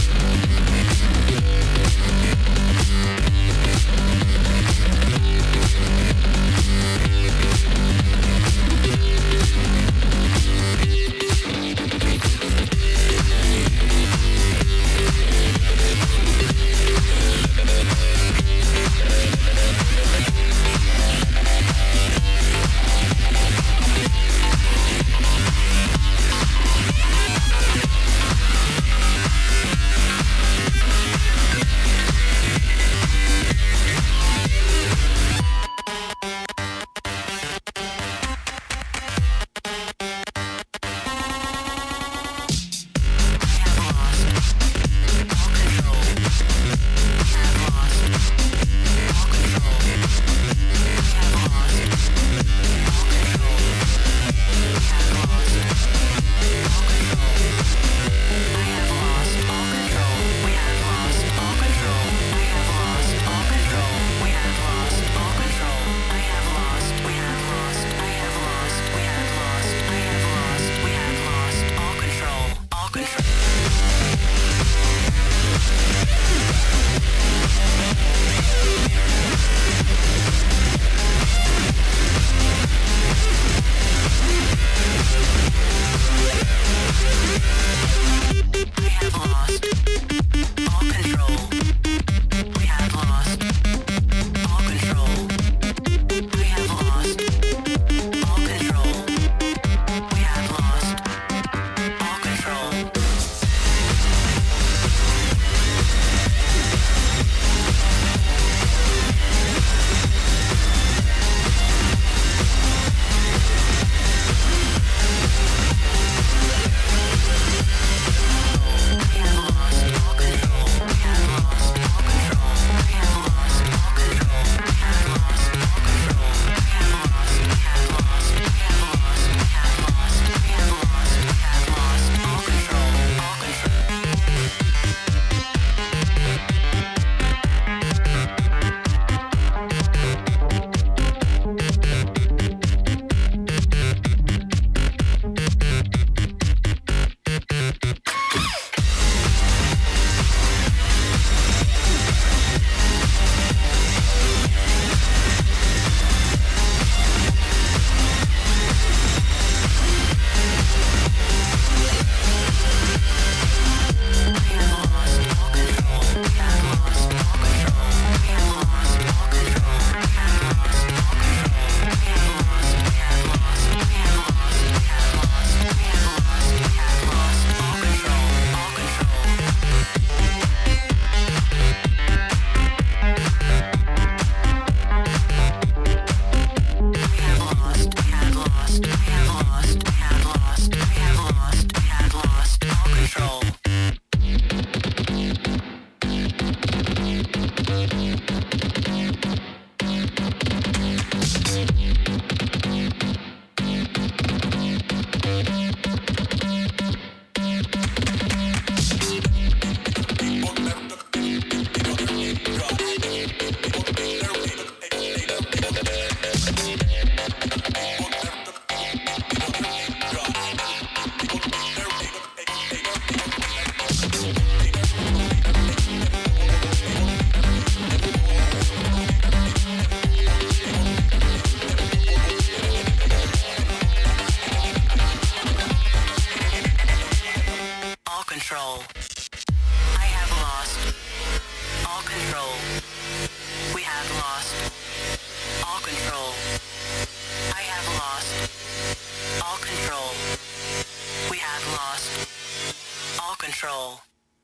control. I have lost all control. We have lost all control. I have lost all control. We have lost all control.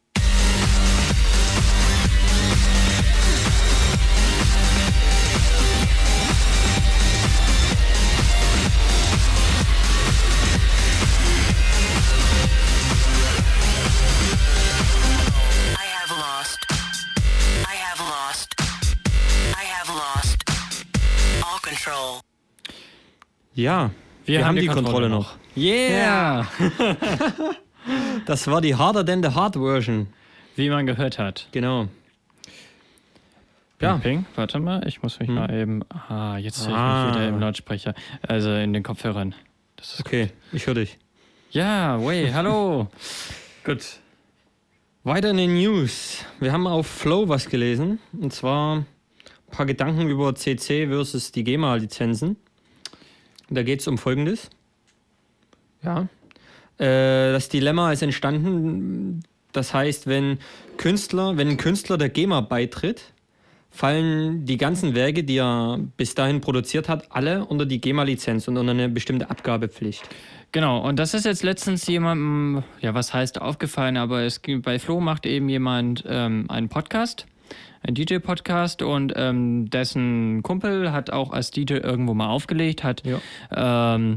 I have lost. I have lost. I have lost all control. Ja, Wir, wir haben die Kontrolle noch. Yeah! Das war die Harder Than the Hard Version. Wie man gehört hat. Genau. Ja. Ja. Ping, warte mal, ich muss mich Hm. mal eben. Ah, jetzt höre ich Ah. mich wieder im Lautsprecher. Also in den Kopfhörern. Das ist Okay, ich höre dich. Ja, way, hallo. Gut. Weiter in den News. Wir haben auf Flow was gelesen. Und zwar ein paar Gedanken über C C versus die GEMA-Lizenzen. Da geht es um Folgendes. Ja. Äh, das Dilemma ist entstanden. Das heißt, wenn Künstler, wenn ein Künstler der GEMA beitritt, fallen die ganzen Werke, die er bis dahin produziert hat, alle unter die GEMA-Lizenz und unter eine bestimmte Abgabepflicht. Genau, und das ist jetzt letztens jemandem, ja, was heißt aufgefallen, aber es gibt- bei Flo macht eben jemand ähm, einen Podcast, einen D J-Podcast und ähm, dessen Kumpel hat auch als D J irgendwo mal aufgelegt, hat Ja. ähm,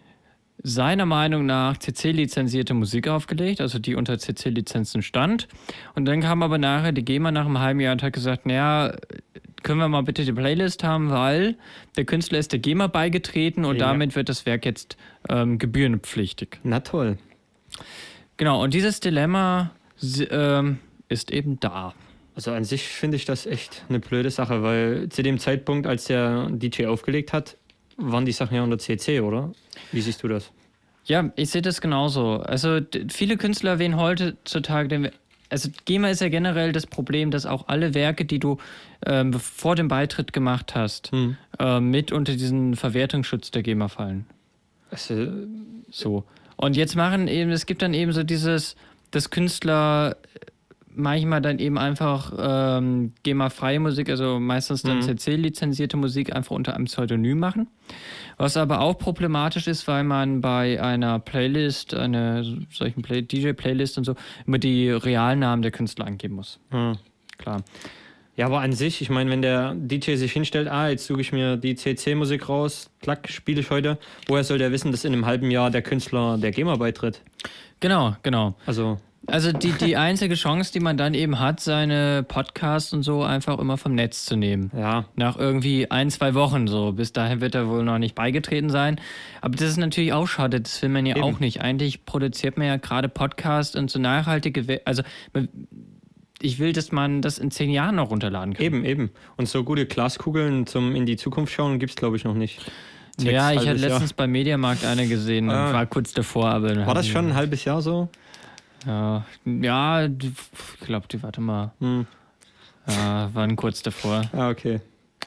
seiner Meinung nach C C-lizenzierte Musik aufgelegt, also die unter C C-Lizenzen stand. Und dann kam aber nachher die GEMA nach einem halben Jahr und hat gesagt, naja, können wir mal bitte die Playlist haben, weil der Künstler ist der GEMA beigetreten und Ja. damit wird das Werk jetzt ähm, gebührenpflichtig. Na toll. Genau, und dieses Dilemma s- ähm, ist eben da. Also an sich finde ich das echt eine blöde Sache, weil zu dem Zeitpunkt, als der D J aufgelegt hat, waren die Sachen ja unter C C, oder? Wie siehst du das? Ja, ich sehe das genauso. Also d- viele Künstler erwähnen heutzutage, den, also GEMA ist ja generell das Problem, dass auch alle Werke, die du ähm, vor dem Beitritt gemacht hast, Hm. äh, mit unter diesen Verwertungsschutz der GEMA fallen. Also, So. Und jetzt machen eben, es gibt dann eben so dieses, dass Künstler manchmal dann eben einfach ähm, GEMA-freie Musik, also meistens dann Mhm. C C-lizenzierte Musik einfach unter einem Pseudonym machen. Was aber auch problematisch ist, weil man bei einer Playlist, einer solchen Play- D J-Playlist und so, immer die Realnamen der Künstler angeben muss. hm. Klar. Ja, aber an sich, ich meine, wenn der D J sich hinstellt, ah, jetzt suche ich mir die C C-Musik raus, klack, spiele ich heute, woher soll der wissen, dass in einem halben Jahr der Künstler der GEMA beitritt? Genau, genau. Also, Also die, die einzige Chance, die man dann eben hat, seine Podcasts und so einfach immer vom Netz zu nehmen. ja, Nach irgendwie ein, zwei Wochen so. Bis dahin wird er wohl noch nicht beigetreten sein. Aber das ist natürlich auch schade, das will man ja Eben. auch nicht. Eigentlich produziert man ja gerade Podcasts und so nachhaltige, We- also man- ich will, dass man das in zehn Jahren noch runterladen kann. eben, eben. Und so gute Glaskugeln zum in die Zukunft schauen gibt es, glaube ich, noch nicht. Sechs, Ja, ich hatte halbes Jahr. letztens beim Mediamarkt eine gesehen und Ah. war kurz davor, aber... War das schon ein halbes Jahr so? Ja, ja die- ich glaube, die, warte mal, Hm. ja, waren kurz davor. Ah, okay.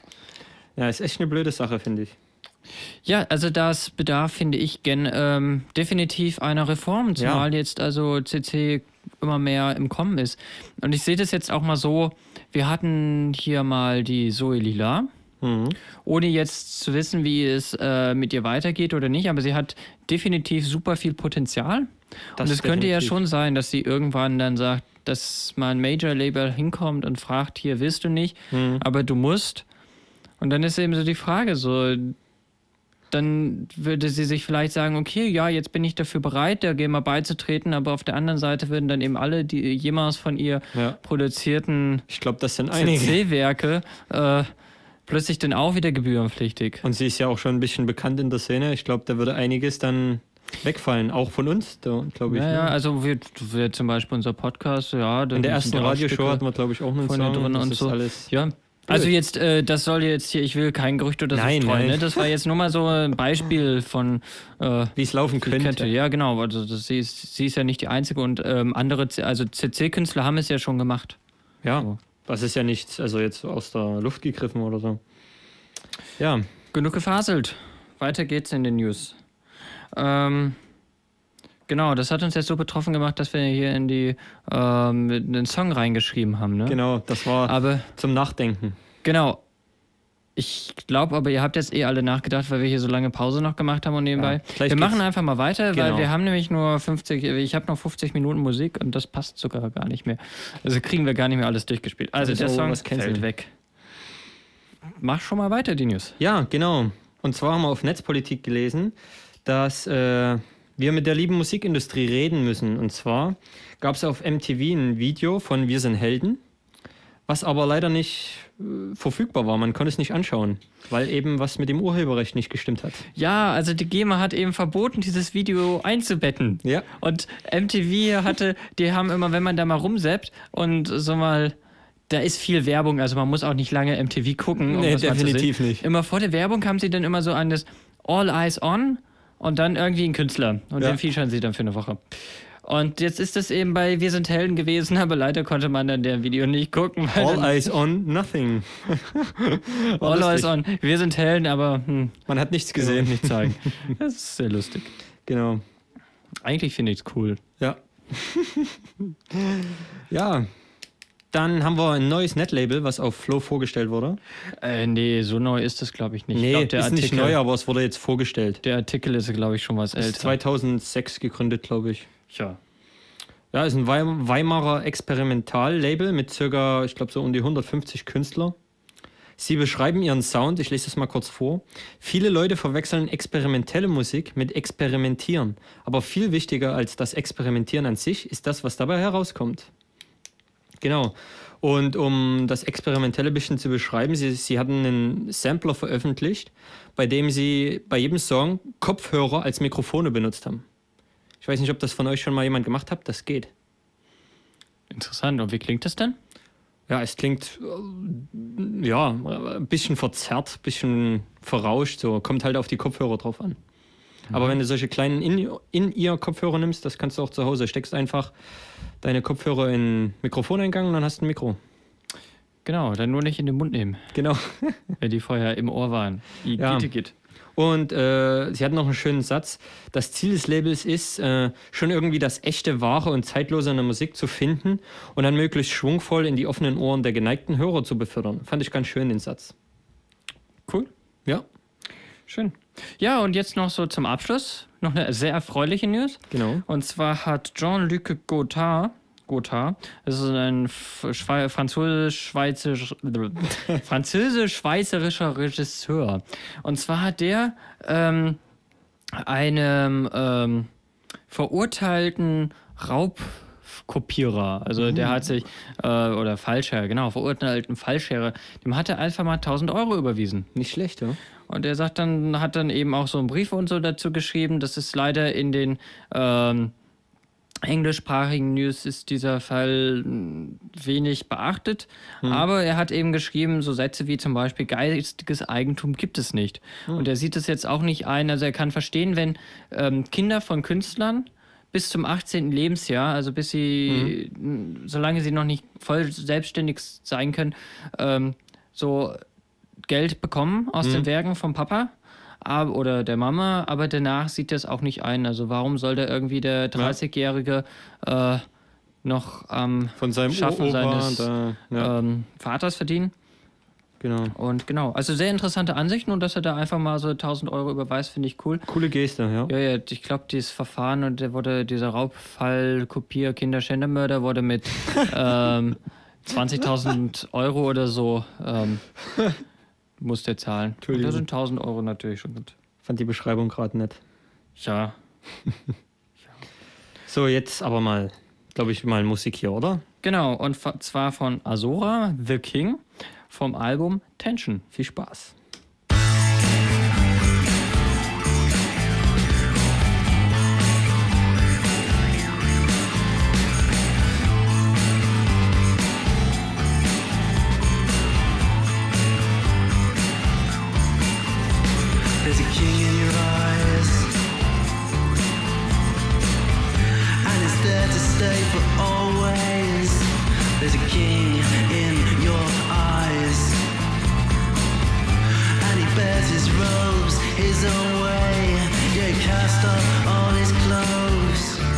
Ja, ist echt eine blöde Sache, finde ich. Ja, also das bedarf, finde ich, gen, ähm, definitiv einer Reform, zumal jetzt also C C immer mehr im Kommen ist. Und ich sehe das jetzt auch mal so, wir hatten hier mal die Zoe Lila, Mhm. ohne jetzt zu wissen, wie es äh, mit ihr weitergeht oder nicht, aber sie hat definitiv super viel Potenzial. Das Und es könnte ja definitiv. schon sein, dass sie irgendwann dann sagt, dass mal ein Major-Label hinkommt und fragt, hier willst du nicht, Mhm. aber du musst. Und dann ist eben so die Frage, so, dann würde sie sich vielleicht sagen, okay, ja, jetzt bin ich dafür bereit, der GEMA beizutreten, aber auf der anderen Seite würden dann eben alle die jemals von ihr Ja. produzierten Ich glaube, das sind C einige. C-Werke äh, plötzlich dann auch wieder gebührenpflichtig. Und sie ist ja auch schon ein bisschen bekannt in der Szene. Ich glaube, da würde einiges dann wegfallen, auch von uns, glaube ich. Ja, ja, ne? also wir, wir zum Beispiel unser Podcast, ja. da In der sind ersten ja auch Radioshow Stücke hatten wir, glaube ich, auch einen von Song. ihr drin das und ist so. alles. Ja. Also jetzt, äh, das soll jetzt hier, ich will kein Gerücht oder so Nein, streuen, nein. ne? Das war jetzt nur mal so ein Beispiel von äh, Wie es laufen die könnte. Kette. Ja, genau, also das, sie, ist, sie ist ja nicht die Einzige und ähm, andere, C- also C C-Künstler haben es ja schon gemacht. Ja, So. das ist ja nichts, also jetzt aus der Luft gegriffen oder so. Ja, Genug gefaselt. Weiter geht's in den News. Ähm, Genau, das hat uns jetzt so betroffen gemacht, dass wir hier in die ähm, einen Song reingeschrieben haben. Ne? Genau, das war Aber zum Nachdenken. genau. Ich glaube aber, ihr habt jetzt eh alle nachgedacht, weil wir hier so lange Pause noch gemacht haben und nebenbei. Ja, vielleicht wir machen geht's- einfach mal weiter, weil Genau. wir haben nämlich nur fünfzig, ich habe noch fünfzig Minuten Musik und das passt sogar gar nicht mehr. Also kriegen wir gar nicht mehr alles durchgespielt. Also Das der ist auch Song was canceln. fällt weg. Mach schon mal weiter, die News. Ja, genau. Und zwar haben wir auf Netzpolitik gelesen, dass äh, wir mit der lieben Musikindustrie reden müssen. Und zwar gab es auf M T V ein Video von Wir sind Helden, was aber leider nicht äh, verfügbar war. Man konnte es nicht anschauen, weil eben was mit dem Urheberrecht nicht gestimmt hat. Ja, also die GEMA hat eben verboten, dieses Video einzubetten. Ja. Und M T V hatte, die haben immer, wenn man da mal rumsappt und so mal, da ist viel Werbung, also man muss auch nicht lange M T V gucken. Um Nee, das mal zu definitiv sehen. nicht. Immer vor der Werbung haben sie dann immer so an das All Eyes On und dann irgendwie einen Künstler. Und Ja. den featuren sie dann für eine Woche. Und jetzt ist es eben bei Wir sind Helden gewesen, aber leider konnte man dann der Video nicht gucken. Weil All dann eyes on nothing. War All Eyes lustig. On. Wir sind Helden, aber hm, Man hat nichts gesehen, gesehen. nicht zeigen. Das ist sehr lustig. Genau. Eigentlich finde ich es cool. Ja. Ja. Dann haben wir ein neues Netlabel, was auf Flow vorgestellt wurde. Äh, nee, so neu ist das, glaube ich, nicht. Nee, ich glaub, der ist Artikel, nicht neu, aber es wurde jetzt vorgestellt. Der Artikel ist, glaube ich, schon was Ist älter. zweitausendsechs gegründet, glaube ich. Ja. Ja, ist ein Weim- Weimarer Experimentallabel mit circa, ich glaube, so um die hundertfünfzig Künstler. Sie beschreiben ihren Sound, ich lese das mal kurz vor. Viele Leute verwechseln experimentelle Musik mit Experimentieren. Aber viel wichtiger als das Experimentieren an sich ist das, was dabei herauskommt. Genau. Und um das Experimentelle ein bisschen zu beschreiben, sie, sie hatten einen Sampler veröffentlicht, bei dem sie bei jedem Song Kopfhörer als Mikrofone benutzt haben. Ich weiß nicht, ob das von euch schon mal jemand gemacht hat. Das geht. Interessant. Und wie klingt das denn? Ja, es klingt äh, ja ein bisschen verzerrt, ein bisschen verrauscht. So kommt halt auf die Kopfhörer drauf an. Aber wenn du solche kleinen In- In-Ear-Kopfhörer nimmst, das kannst du auch zu Hause. Steckst einfach deine Kopfhörer in den Mikrofoneingang und dann hast du ein Mikro. Genau, dann nur nicht in den Mund nehmen, Genau. wenn die vorher im Ohr waren. I- Ja. Gitte, gitt. Und äh, sie hatten noch einen schönen Satz. Das Ziel des Labels ist, äh, schon irgendwie das echte, wahre und zeitlose in der Musik zu finden und dann möglichst schwungvoll in die offenen Ohren der geneigten Hörer zu befördern. Fand ich ganz schön, den Satz. Cool. Ja, Schön. Ja, und jetzt noch so zum Abschluss noch eine sehr erfreuliche News. genau. Und zwar hat Jean-Luc Godard, Godard, das ist ein F- Schwei- französisch-schweizerisch- französisch-schweizerischer Regisseur. Und zwar hat der ähm, einem ähm, verurteilten Raubkopierer, also der hat sich, äh, oder Falschherr, genau, verurteilten Falschherr, dem hat er einfach mal tausend Euro überwiesen. Nicht schlecht, ja. Und er sagt dann, hat dann eben auch so einen Brief und so dazu geschrieben. Das ist leider in den ähm, englischsprachigen News ist dieser Fall mh, wenig beachtet. Aber er hat eben geschrieben, so Sätze wie zum Beispiel geistiges Eigentum gibt es nicht. Und er sieht es jetzt auch nicht ein. Also er kann verstehen, wenn ähm, Kinder von Künstlern bis zum achtzehnten Lebensjahr, also bis sie, mh, solange sie noch nicht voll selbstständig sein können, ähm, so Geld bekommen aus den Werken vom Papa ab, oder der Mama, aber danach sieht er es auch nicht ein. Also warum soll da irgendwie der dreißigjährige äh, noch am Von seinem Schaffen Uropa, seines da, ja, ähm, Vaters verdienen? genau. Und genau, also sehr interessante Ansichten und dass er da einfach mal so tausend Euro überweist, finde ich cool. Coole Geste, ja. Ja, ja, ich glaube, dieses Verfahren und der wurde, dieser Raubfall, Kopier, Kinderschändemörder wurde mit ähm, zwanzigtausend Euro oder so ähm, muss der zahlen. Und Entschuldigung. da sind tausend Euro natürlich schon gut. Fand die Beschreibung gerade nett. Ja, So, jetzt aber mal, glaube ich, mal Musik hier, oder? genau. Und fa- zwar von Azora, The King, vom Album Tension. Viel Spaß. There's a king in your eyes, and it's there to stay for always. There's a king in your eyes, and he bears his robes his own way. Yeah, he cast off all his clothes.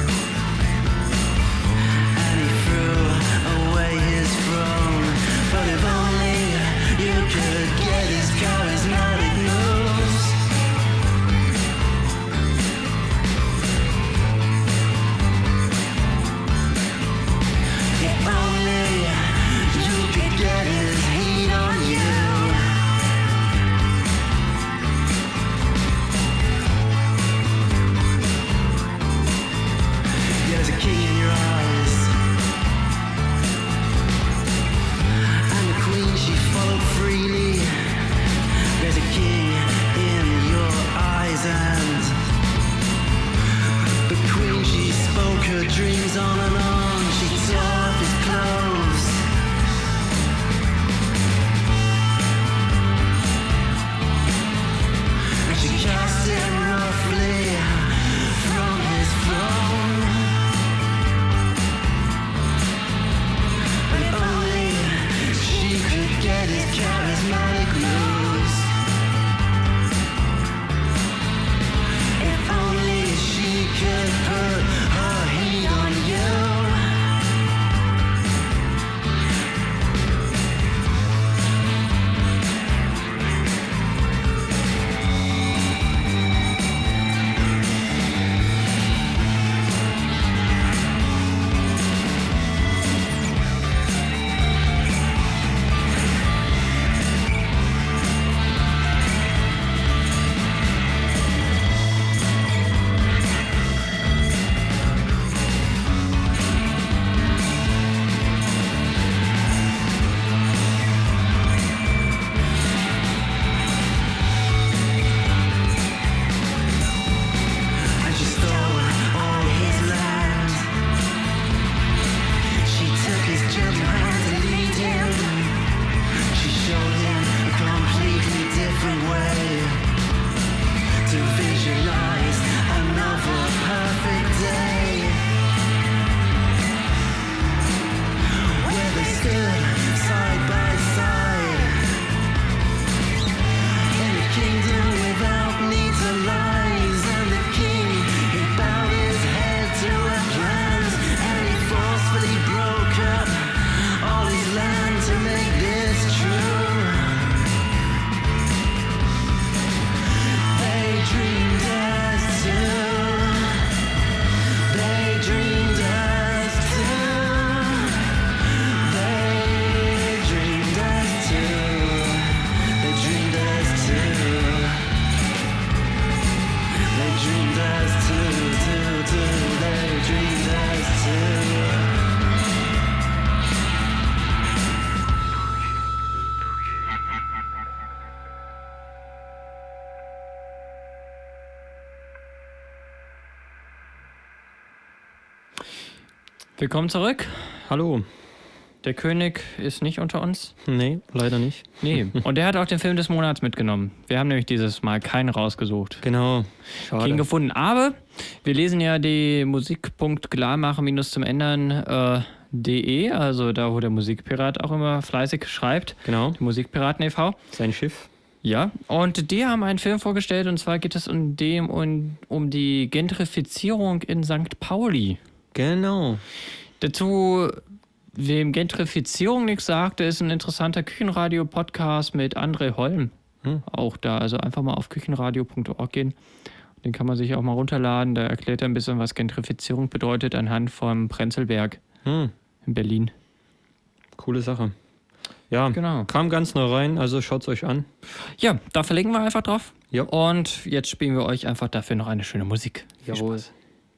Willkommen zurück. Hallo. Der König ist nicht unter uns. Nee, leider nicht. Nee. Und der hat auch den Film des Monats mitgenommen. Wir haben nämlich dieses Mal keinen rausgesucht. Genau. Keinen Schade. gefunden. Aber wir lesen ja die Musik.glarmacher-zum Ändern äh, de, also da, wo der Musikpirat auch immer fleißig schreibt. Genau. Die Musikpiraten e V. Sein Schiff. Ja, und die haben einen Film vorgestellt und zwar geht es um, dem, um, um die Gentrifizierung in Sankt Pauli. Genau. Dazu, wem Gentrifizierung nichts sagte, ist ein interessanter Küchenradio-Podcast mit André Holm. Hm. Auch da, also einfach mal auf küchenradio punkt org gehen. Den kann man sich auch mal runterladen. Da erklärt er ein bisschen, was Gentrifizierung bedeutet anhand vom Prenzlberg Hm. in Berlin. Coole Sache. Ja, Genau. kam ganz neu rein, also schaut's euch an. Ja, da verlinken wir einfach drauf. Ja. Und jetzt spielen wir euch einfach dafür noch eine schöne Musik. Viel Jawohl. Spaß.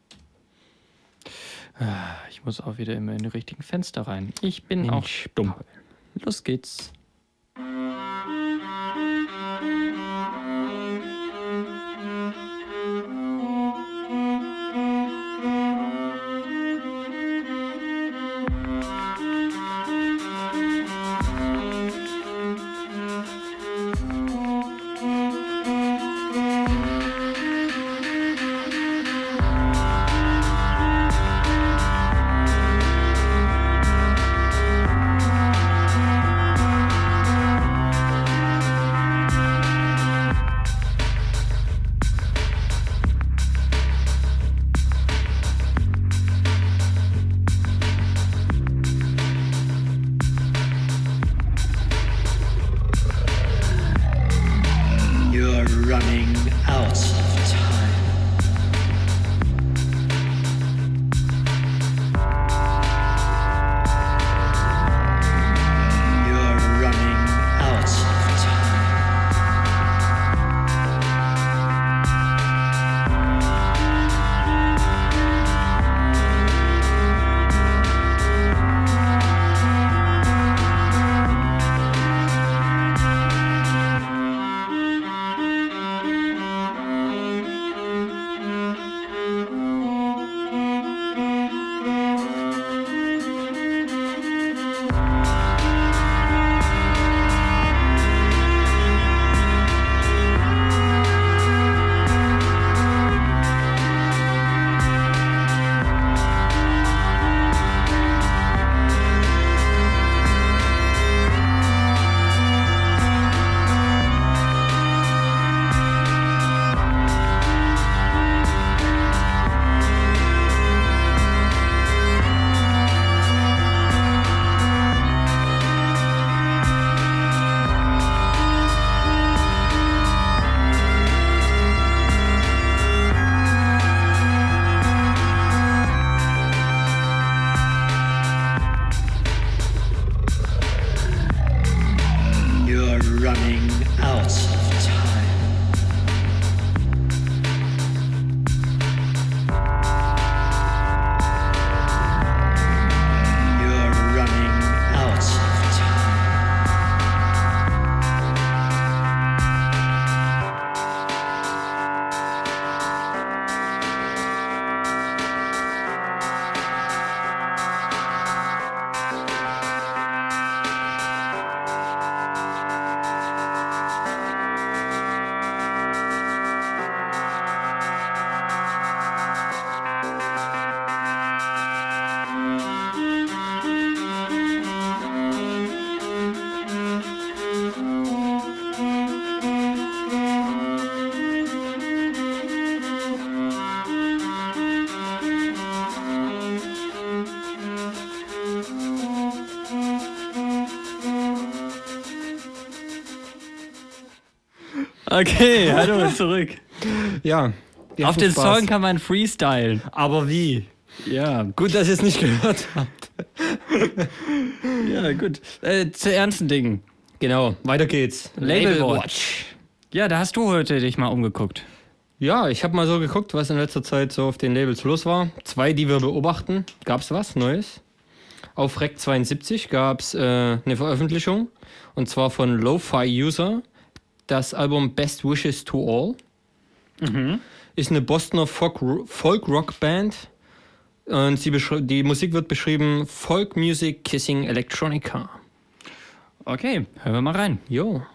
Ah, Ich muss auch wieder immer in die richtigen Fenster rein. Ich bin auch Mensch, dumm. Los geht's. You're running out of time. You're running out of time. You're running out of time. You're running out of time. Okay, hallo zurück. Ja. wir Auf hatten den Spaß. Song kann man freestylen. Aber wie? Ja, Gut, dass ihr es nicht gehört habt. ja, gut. Äh, zu ernsten Dingen. Genau, weiter geht's. Label Watch. Ja, da hast du heute dich mal umgeguckt. Ja, ich habe mal so geguckt, was in letzter Zeit so auf den Labels los war. Zwei, die wir beobachten. Gab's was Neues? Auf Rec zweiundsiebzig gab's äh, eine Veröffentlichung. Und zwar von Lo-Fi User. Das Album Best Wishes to All. Ist eine Bostoner Folk-Rock-Band. Und sie beschri- die Musik wird beschrieben: Folk Music Kissing Electronica. Okay, hören wir mal rein. Jo.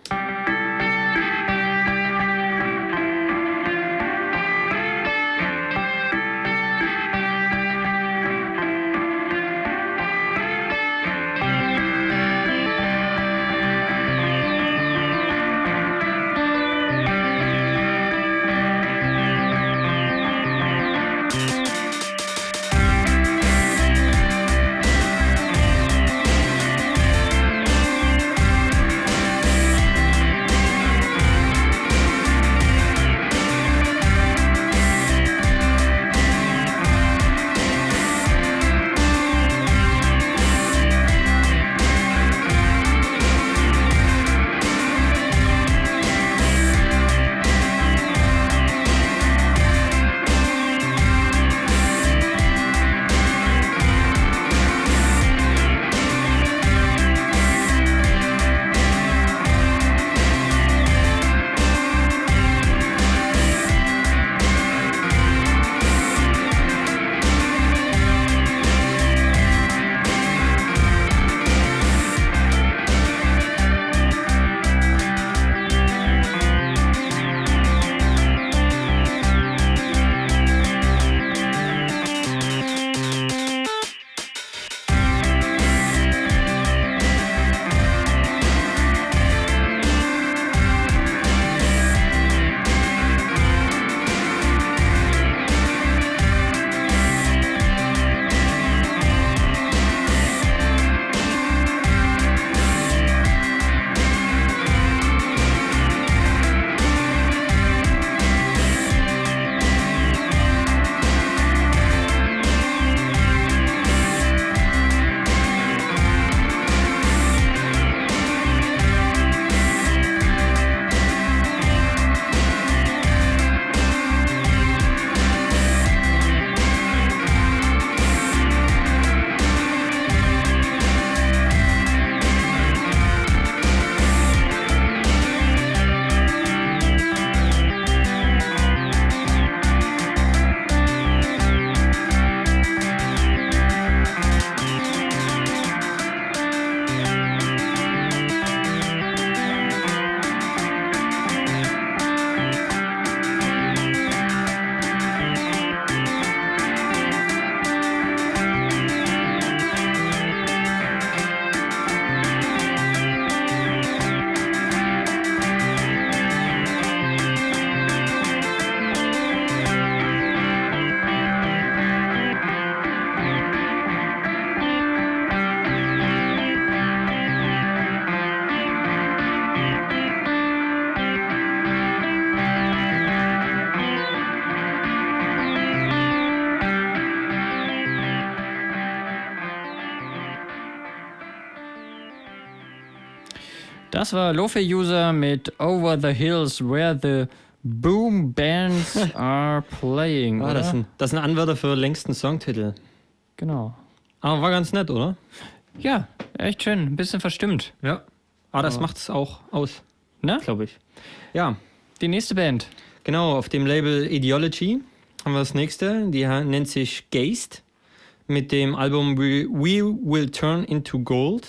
Das war Lo-Fi-User mit Over the Hills, where the boom bands are playing. Ah, oder? das, ist ein, das ist ein Anwärter für längsten Songtitel. Genau. Aber war ganz nett, oder? Ja, echt schön. Ein bisschen verstimmt. Ja. Aber das Aber- macht's auch aus, Ne? glaube ich. Ja, Die nächste Band. genau. Auf dem Label Ideology haben wir das nächste. Die ha- nennt sich Geist mit dem Album We, We Will Turn Into Gold.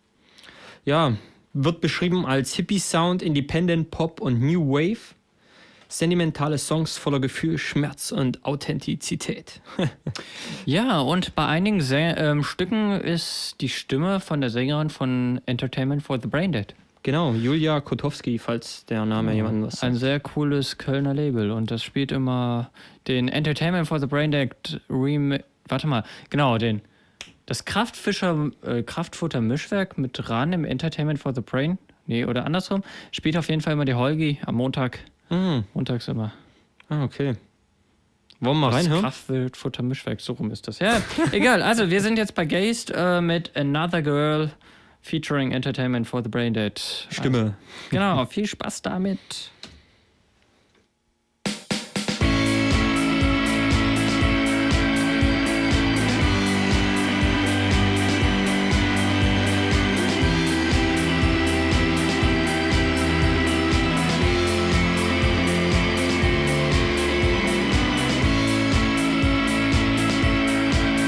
Ja, wird beschrieben als Hippie-Sound, Independent Pop und New Wave. Sentimentale Songs voller Gefühl, Schmerz und Authentizität. Ja, und bei einigen Sä ähm, Stücken ist die Stimme von der Sängerin von Entertainment for the Braindead. Genau, Julia Kotowski, falls der Name jemandem was Ein sagt. sehr cooles Kölner Label und das spielt immer den Entertainment for the Braindead Remix. Warte mal, genau, den. Das Kraftfischer, äh, Kraftfutter Mischwerk mit Ran im Entertainment for the Brain. Nee, oder andersrum. Spielt auf jeden Fall immer die Holgi am Montag. Mhm. Montags immer. Ah, okay. Wollen wir mal Das reinhören? Kraftfutter Mischwerk, so rum ist das. Ja, egal. Also, wir sind jetzt bei Geist äh, mit Another Girl featuring Entertainment for the Braindead. Stimme. Also, genau, viel Spaß damit. Thank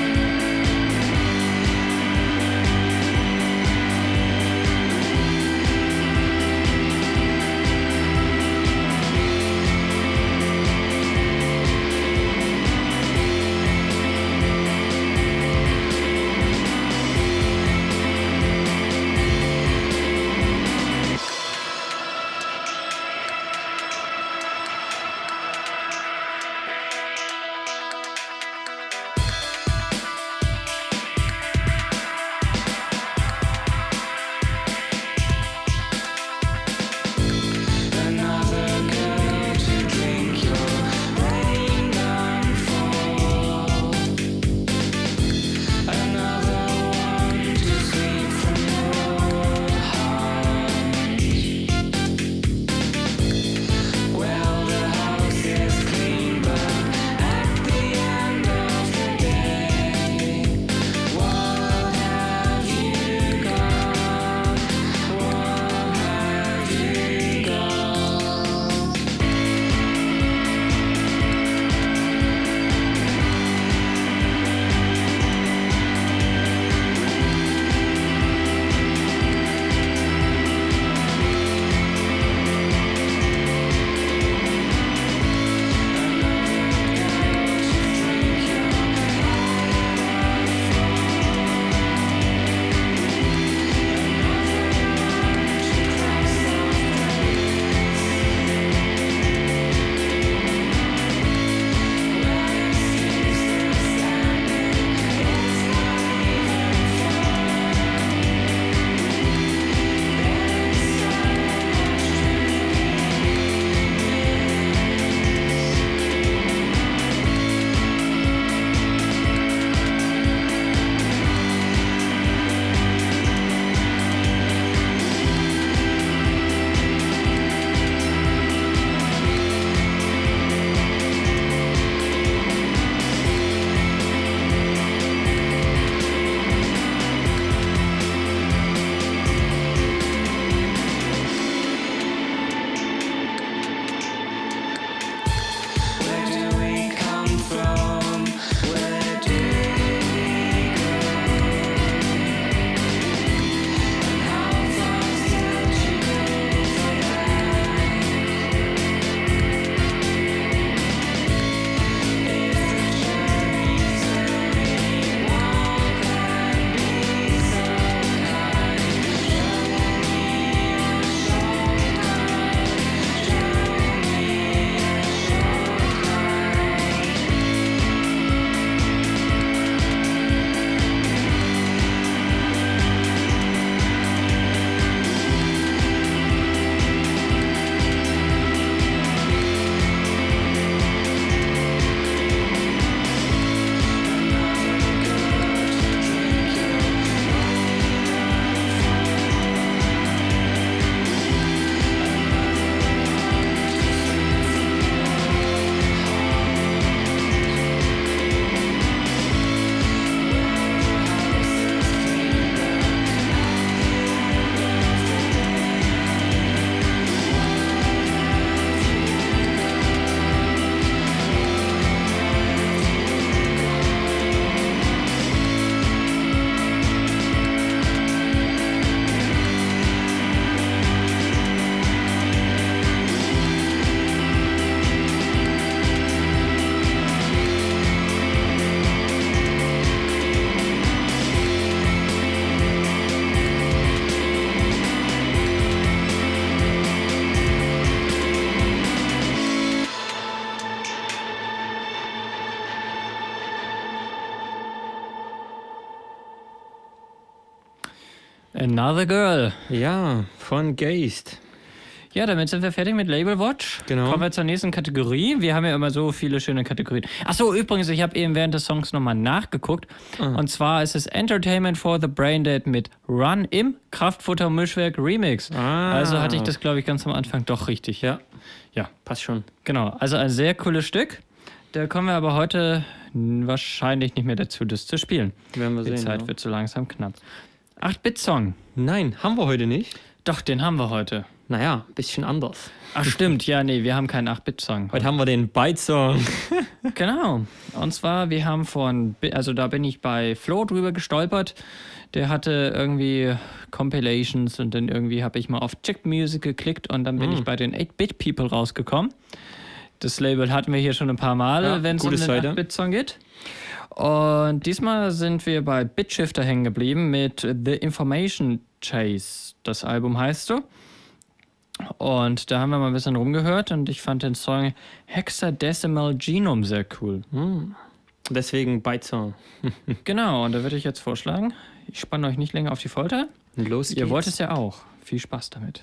Another Girl. Ja, von Geist. Ja, damit sind wir fertig mit Label Watch. Genau. Kommen wir zur nächsten Kategorie. Wir haben ja immer so viele schöne Kategorien. Achso, übrigens, ich habe eben während des Songs nochmal nachgeguckt. Ah. Und zwar ist es Entertainment for the Braindead mit Run im Kraftfutter Mischwerk Remix. Ah. Also hatte ich das, glaube ich, ganz am Anfang doch richtig. Ja, Ja, passt schon. genau. Also ein sehr cooles Stück. Da kommen wir aber heute wahrscheinlich nicht mehr dazu, das zu spielen. Werden wir Die sehen. Zeit ja. wird so langsam knapp. acht-Bit-Song. Nein, haben wir heute nicht. Doch, den haben wir heute. Naja, ein bisschen anders. Ach stimmt, ja, nee, wir haben keinen acht-Bit-Song. Heute haben wir den Byte-Song. Genau. Und zwar, wir haben von, also da bin ich bei Flo drüber gestolpert. Der hatte irgendwie Compilations und dann irgendwie habe ich mal auf Check Music geklickt und dann bin ich bei den acht-Bit-People rausgekommen. Das Label hatten wir hier schon ein paar Male, Ja, wenn es um gute den Seite. acht-Bit-Song geht. Und diesmal sind wir bei Bitshifter hängen geblieben mit The Information Chase. Das Album heißt so. Und da haben wir mal ein bisschen rumgehört und ich fand den Song Hexadecimal Genome sehr cool. Deswegen Byte-Song. Genau, und da würde ich jetzt vorschlagen, ich spanne euch nicht länger auf die Folter. Und los Ihr geht's. wollt es ja auch. Viel Spaß damit.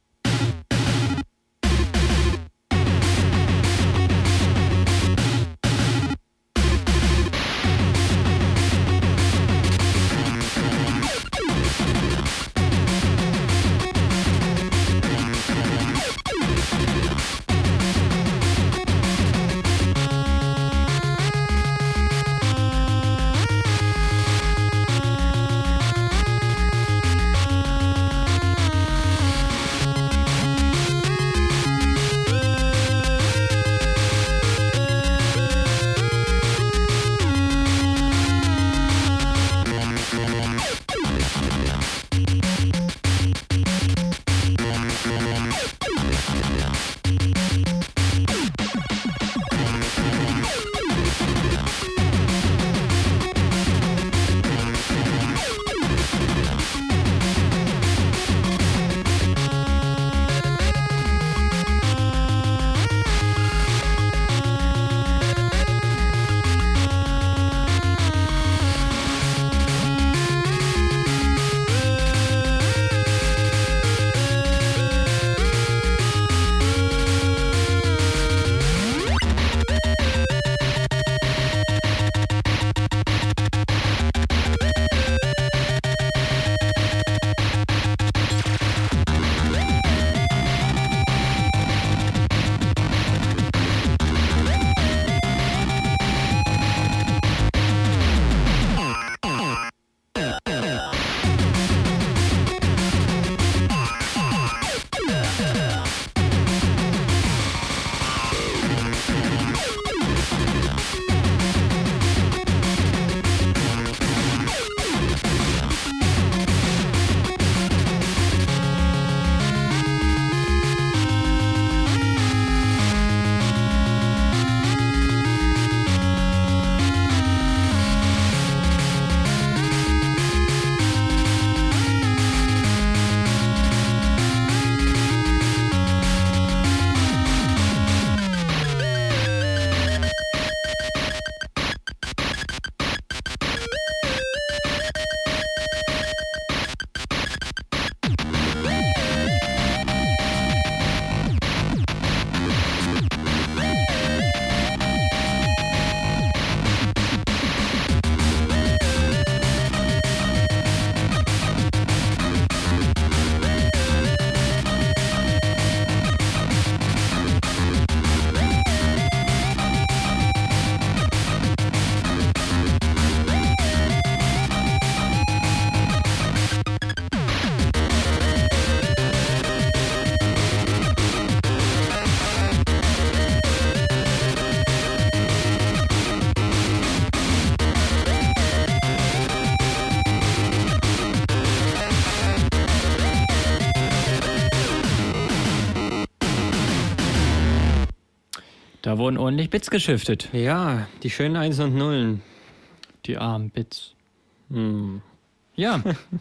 Da wurden ordentlich Bits geschiftet. Ja, die schönen Einsen und Nullen. Die armen Bits. Hm. Ja.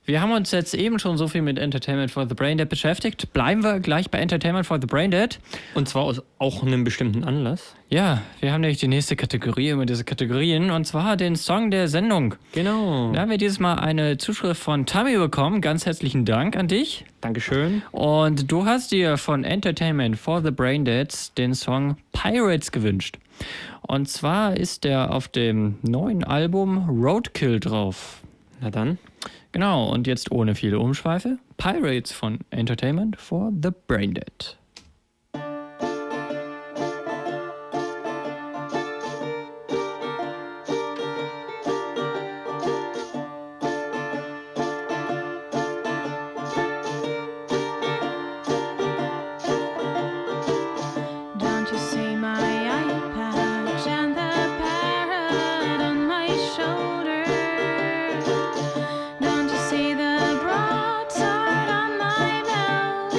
Wir haben uns jetzt eben schon so viel mit Entertainment for the Braindead beschäftigt. Bleiben wir gleich bei Entertainment for the Braindead. Und zwar aus auch einem bestimmten Anlass. Ja, wir haben nämlich die nächste Kategorie, immer diese Kategorien, und zwar den Song der Sendung. Genau. Da haben wir dieses Mal eine Zuschrift von Tammy bekommen. Ganz herzlichen Dank an dich. Dankeschön. Und du hast dir von Entertainment for the Braindeads den Song Pirates gewünscht. Und zwar ist der auf dem neuen Album Roadkill drauf. Na dann. Genau, und jetzt ohne viele Umschweife. Pirates von Entertainment for the Braindead. Don't you see my eye patch and the parrot on my shoulder? Don't you see the broadsword on my belt?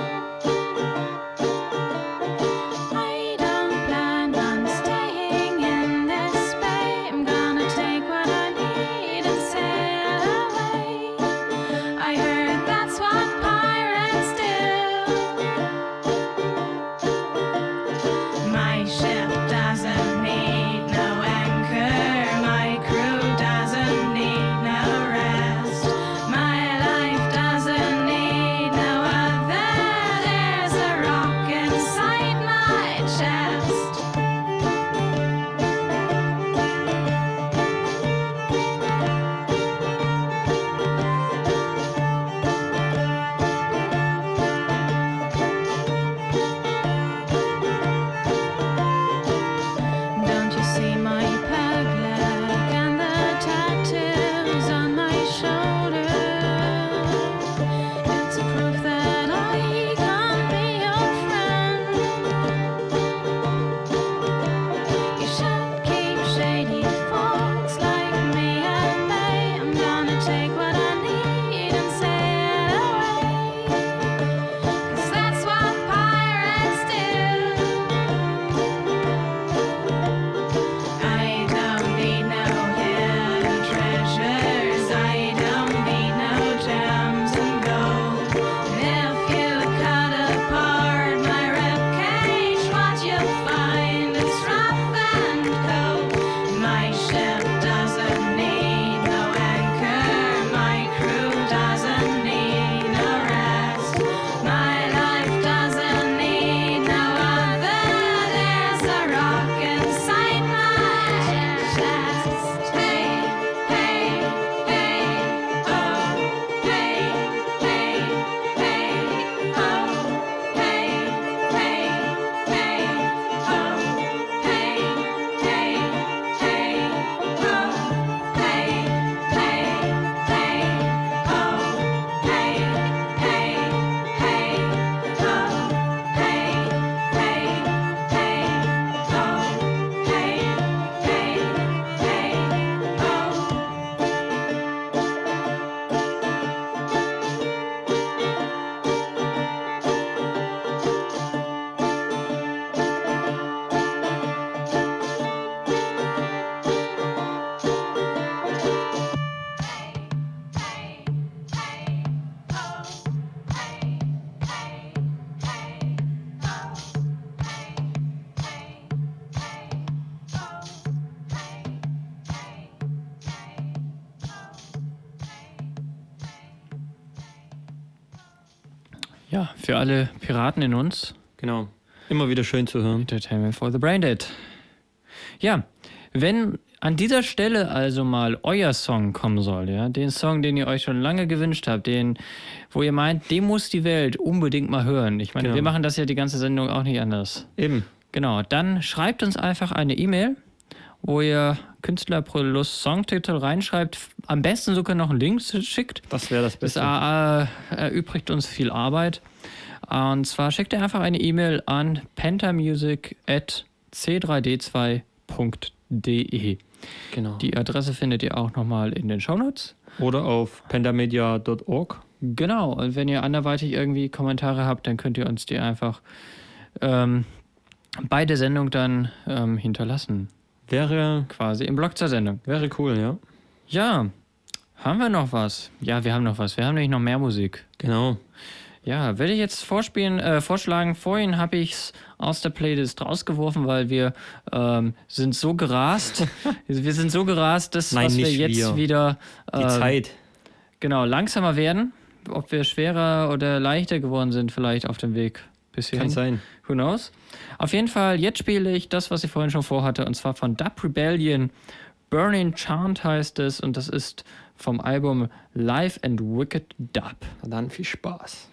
I don't plan on staying in this bay. I'm gonna take what I need and sail away. I heard that's what pirates do. My ship doesn't need no anchor, my crew doesn't need no rest, my life doesn't need no other. There's a rock inside my chest. Don't you see my peg leg and the tattoos on my shoulder? It's a proof that I can be your friend. You should keep shady folks like me at bay. I'm gonna take what I need and sail away. 'Cause that's what pirates do. I don't need no hidden treasures. I don't need no gems and gold. If you cut apart my ribcage, what you'll find is rough and cold. My ship doesn't need no anchor. My crew doesn't need no rest. My life doesn't need no other. There's a rock inside my chest. Hey, hey, hey, oh, hey, hey, hey, oh, hey, hey, hey, oh, hey, hey, hey, oh, hey, hey, hey, oh, hey, hey, hey, oh, hey, hey, hey, oh, hey, hey, hey, oh. Ja, für alle Piraten in uns. Genau. Immer wieder schön zu hören. Entertainment for the Braindead. Ja, wenn an dieser Stelle also mal euer Song kommen soll, ja, den Song, den ihr euch schon lange gewünscht habt, den, wo ihr meint, den muss die Welt unbedingt mal hören. Ich meine, Genau. wir machen das ja die ganze Sendung auch nicht anders. Eben. Genau, dann schreibt uns einfach eine E-Mail, wo ihr Künstler plus Songtitel reinschreibt. Am besten sogar noch einen Link schickt. Das wäre das Das Beste. äh, erübrigt uns viel Arbeit. Und zwar schickt ihr einfach eine E-Mail an pentamusic at c drei d zwei punkt de. Genau. Die Adresse findet ihr auch nochmal in den Shownotes. Oder auf pendamedia punkt org. Genau, und wenn ihr anderweitig irgendwie Kommentare habt, dann könnt ihr uns die einfach ähm, bei der Sendung dann ähm, hinterlassen. Wäre, Quasi im Blog zur Sendung. wäre cool, ja. Ja, Haben wir noch was? Ja, wir haben noch was. Wir haben nämlich noch mehr Musik. Genau. Ja, werde ich jetzt vorspielen, äh, vorschlagen. Vorhin habe ich es aus der Playlist rausgeworfen, weil wir ähm, sind so gerast. wir sind so gerast, dass Nein, was wir nicht jetzt wir. wieder Die äh, Zeit. genau langsamer werden. Ob wir schwerer oder leichter geworden sind, vielleicht auf dem Weg bis hierhin. Kann sein. Who knows? Auf jeden Fall, jetzt spiele ich das, was ich vorhin schon vorhatte, und zwar von Dub Rebellion. Burning Chant heißt es, und das ist vom Album Live and Wicked Dub. Na dann viel Spaß.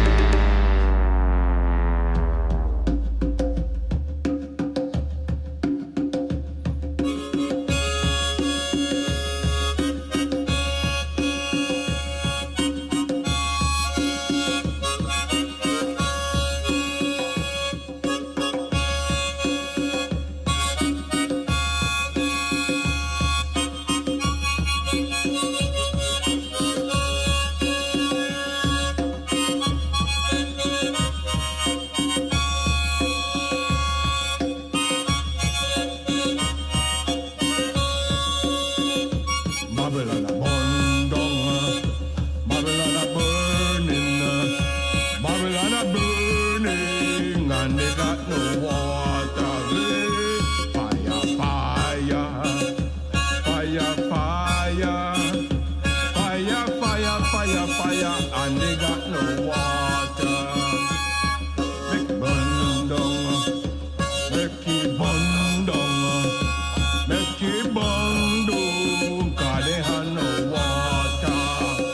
Babylon a burn down, Babylon a burning, Babylon a burning, and they got no water. Fire, fire, fire, fire, fire, fire, fire, fire, and they got no water. Make burn down, make it burn down, make it burn down, 'cause they have no water.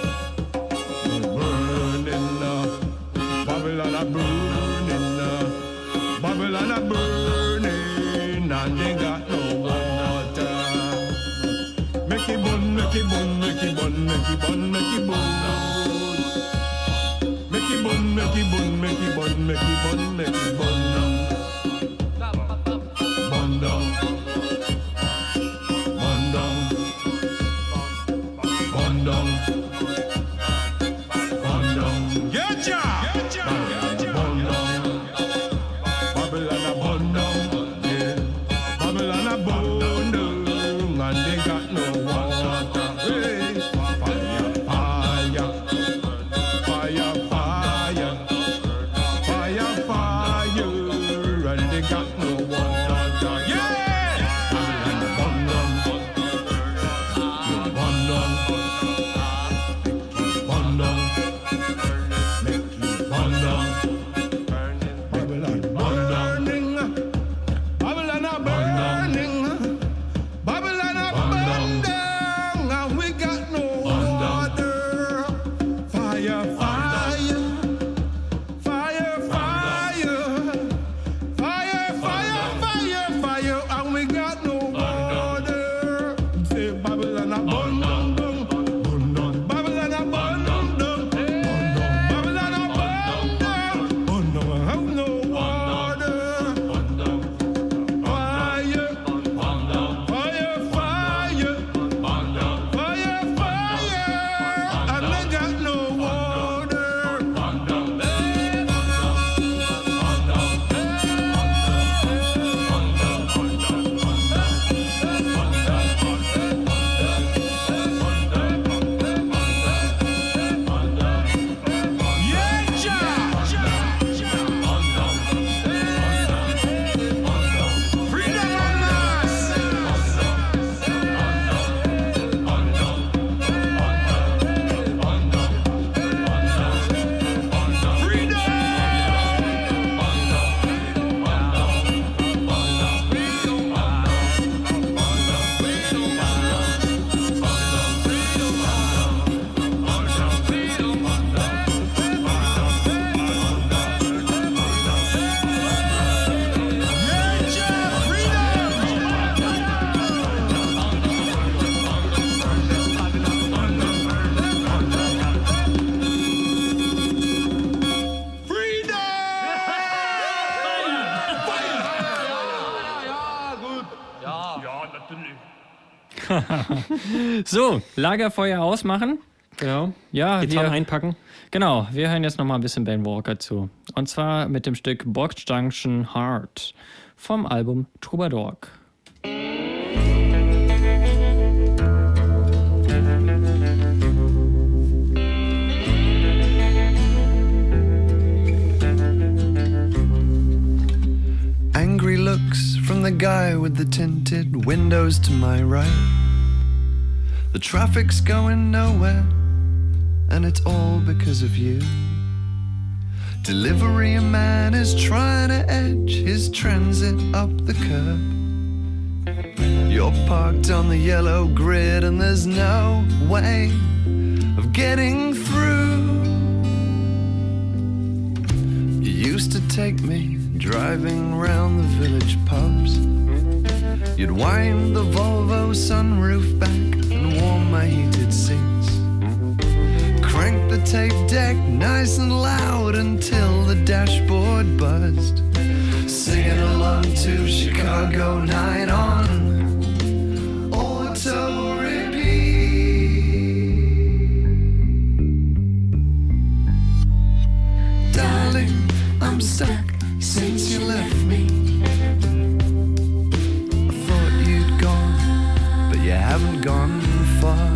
Burning, uh, Babylon a burning, uh, Babylon a burning, and they got no water. Make it burn, make it burn, make it burn, make it burn, make it burn. Make it burn, make it burn, make it burn, make it burn, make it burn. Burn down, burn down, burn down, burn down. Get ya! Burn down, Babylon a burn down, yeah. Babylon a burn down, and they got no water. Hey, fire, fire, fire, fire, fire, fire, and they got no water. Yeah, Babylon a burn down, burn down, burn down, make it burn down. Babylon burning, Babylon a burning, Babylon a burn down, and we got no water. Fire, fire, fire, fire, fire, fire, fire, fire, and we got no water. Say Babylon a burn down, burn down, Babylon a burn down, burn down, Babylon a burn down, burn down, have no water. Fire, fire, fire, fire, fire, and they got no water. Freedom and mass. So, Lagerfeuer ausmachen. Ja. Ja, Gitarren wir, einpacken. genau. Wir hören jetzt noch mal ein bisschen Ben Walker zu. Und zwar mit dem Stück Box Junction Heart vom Album Troubadour. Thank guy with the tinted windows to my right. The traffic's going nowhere, and it's all because of you. Delivery man is trying to edge his transit up the curb. You're parked on the yellow grid and there's no way of getting through. You used to take me driving round the village pubs. You'd wind the Volvo sunroof back and warm my heated seats. Crank the tape deck nice and loud until the dashboard buzzed. Singing along to Chicago night on auto repeat. Darling, I'm stuck since you left me. I thought you'd gone, but you haven't gone far.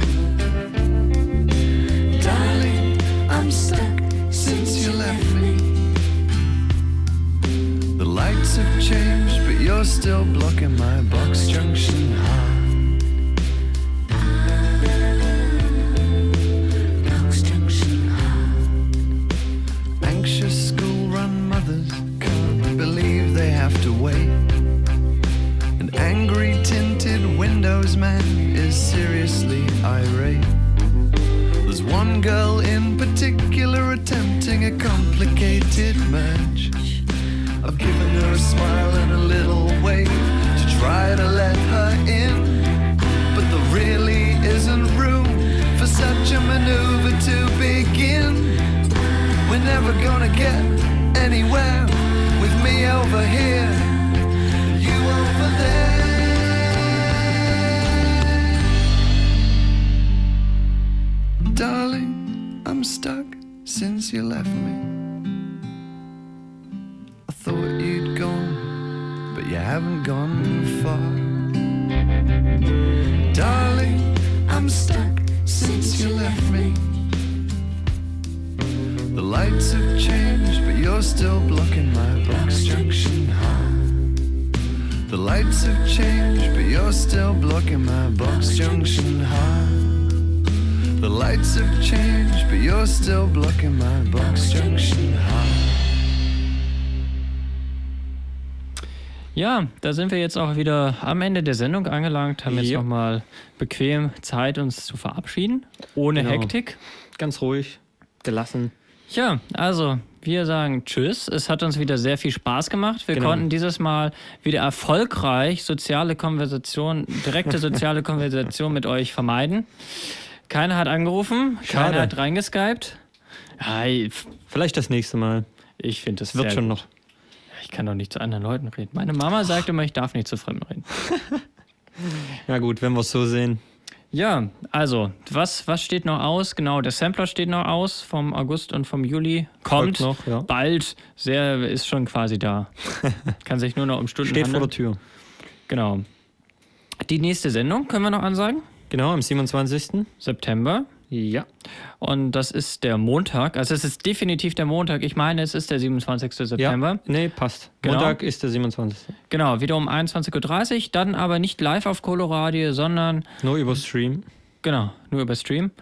Darling, I'm stuck since you left me. The lights have changed, but you're still blocking my box junction heart. Box junction heart. Anxious school-run mothers can't believe they have to wait. An angry tinted windows man is seriously irate. There's one girl in particular attempting a complicated merge. I've given her a smile and a little wave to try to let her in, but there really isn't room for such a maneuver to begin. We're never gonna get anywhere with me over here, you over there. Darling, I'm stuck since you left me. I thought you'd gone, but you haven't gone far. Darling, I'm stuck since you left me. The lights have changed, but you're still blocking my box junction heart. The lights have changed, but you're still blocking my box junction heart. The lights have changed, but you're still blocking my box junction heart. Ja, da sind wir jetzt auch wieder am Ende der Sendung angelangt, haben jetzt Ja. nochmal bequem Zeit, uns zu verabschieden, ohne Genau. Hektik. Ganz ruhig, gelassen. Ja, also wir sagen Tschüss. Es hat uns wieder sehr viel Spaß gemacht. Wir Genau. konnten dieses Mal wieder erfolgreich soziale Konversation, direkte soziale Konversation mit euch vermeiden. Keiner hat angerufen, Schade. keiner hat reingeskypt. Ja, Vielleicht das nächste Mal. ich finde das Wird sehr schon gut. noch. Ich kann doch nicht zu anderen Leuten reden. Meine Mama sagt immer, ich darf nicht zu Fremden reden. Ja gut, wenn wir es so sehen. Ja, also, was, was steht noch aus? Genau, der Sampler steht noch aus vom August und vom Juli. Kommt Folgt noch, ja. bald, sehr, ist schon quasi da. Kann sich nur noch um Stunden Steht vor handeln. der Tür. Genau. Die nächste Sendung können wir noch ansagen. Genau, am siebenundzwanzigsten September. Ja. Und das ist der Montag. Also es ist definitiv der Montag. Ich meine, es ist der siebenundzwanzigste September. Ja, nee, passt. Genau. Montag ist der siebenundzwanzigste Genau, wieder um einundzwanzig Uhr dreißig. Dann aber nicht live auf Coloradio, sondern Nur über Stream. genau, nur über Stream.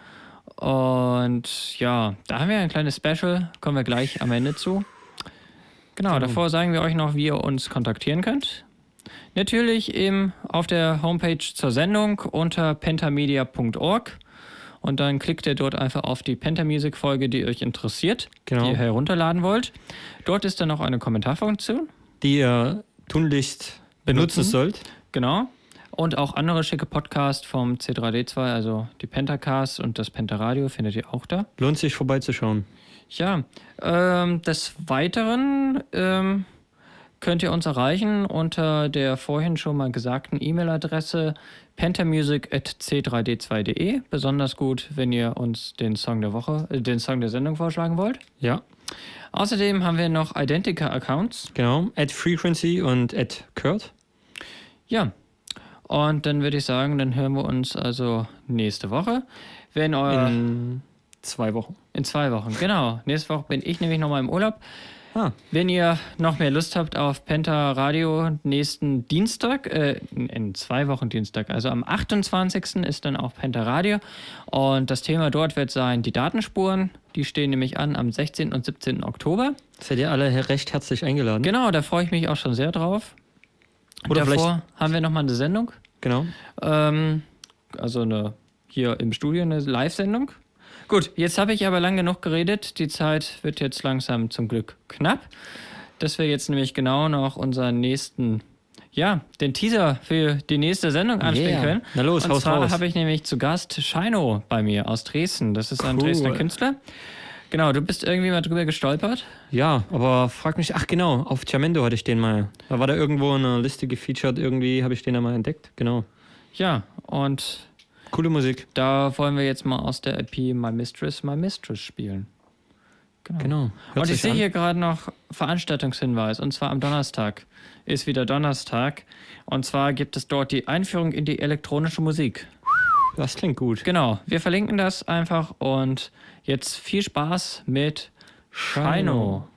Und ja, da haben wir ein kleines Special. Kommen wir gleich am Ende zu. Genau, davor sagen wir euch noch, wie ihr uns kontaktieren könnt. Natürlich eben auf der Homepage zur Sendung unter pentamedia punkt org. Und dann klickt ihr dort einfach auf die Pentamusic-Folge, die euch interessiert, Genau. die ihr herunterladen wollt. Dort ist dann noch eine Kommentarfunktion. Die ihr tunlichst benutzen Benutzen. sollt. Genau. Und auch andere schicke Podcasts vom C drei D zwei, also die Pentacast und das Pentaradio findet ihr auch da. Lohnt sich vorbeizuschauen. Ja, ähm, des Weiteren ähm, könnt ihr uns erreichen unter der vorhin schon mal gesagten E-Mail-Adresse pentamusic at c drei d zwei punkt de. Besonders gut, wenn ihr uns den Song der Woche, äh, den Song der Sendung vorschlagen wollt. Ja, Außerdem haben wir noch Identica-Accounts. genau. At Frequency und at Kurt. Ja, und dann würde ich sagen, dann hören wir uns also nächste Woche. Wenn euer In zwei Wochen. In zwei Wochen, genau. Nächste Woche bin ich nämlich nochmal im Urlaub. Ah, Wenn ihr noch mehr Lust habt auf Penta Radio nächsten Dienstag, äh, in zwei Wochen Dienstag, also am achtundzwanzigsten ist dann auch Penta Radio und das Thema dort wird sein die Datenspuren. Die stehen nämlich an am sechzehnten und siebzehnten Oktober. seid ihr alle recht herzlich eingeladen. Genau, da freue ich mich auch schon sehr drauf. Oder Davor vielleicht- haben wir nochmal eine Sendung, Genau. ähm, also eine hier im Studio eine Live-Sendung. Gut, jetzt habe ich aber lang genug geredet. Die Zeit wird jetzt langsam zum Glück knapp. Dass wir jetzt nämlich genau noch unseren nächsten, ja, den Teaser für die nächste Sendung anspielen Yeah. können. Na los, Und haus zwar raus. habe ich nämlich zu Gast Shino bei mir aus Dresden. Das ist ein Cool. Dresdner Künstler. Genau, du bist irgendwie mal drüber gestolpert. Ja, aber frag mich, ach genau, auf Jamendo hatte ich den mal. Da war der irgendwo in einer Liste gefeatured, irgendwie habe ich den da mal entdeckt. Genau. Ja, und Coole Musik. da wollen wir jetzt mal aus der E P My Mistress, My Mistress spielen. Genau. Hört Und ich sich sehe an. hier gerade noch Veranstaltungshinweis, und zwar am Donnerstag. Ist wieder Donnerstag. Und zwar gibt es dort die Einführung in die elektronische Musik. Das klingt gut. Genau, wir verlinken das einfach und jetzt viel Spaß mit Shino.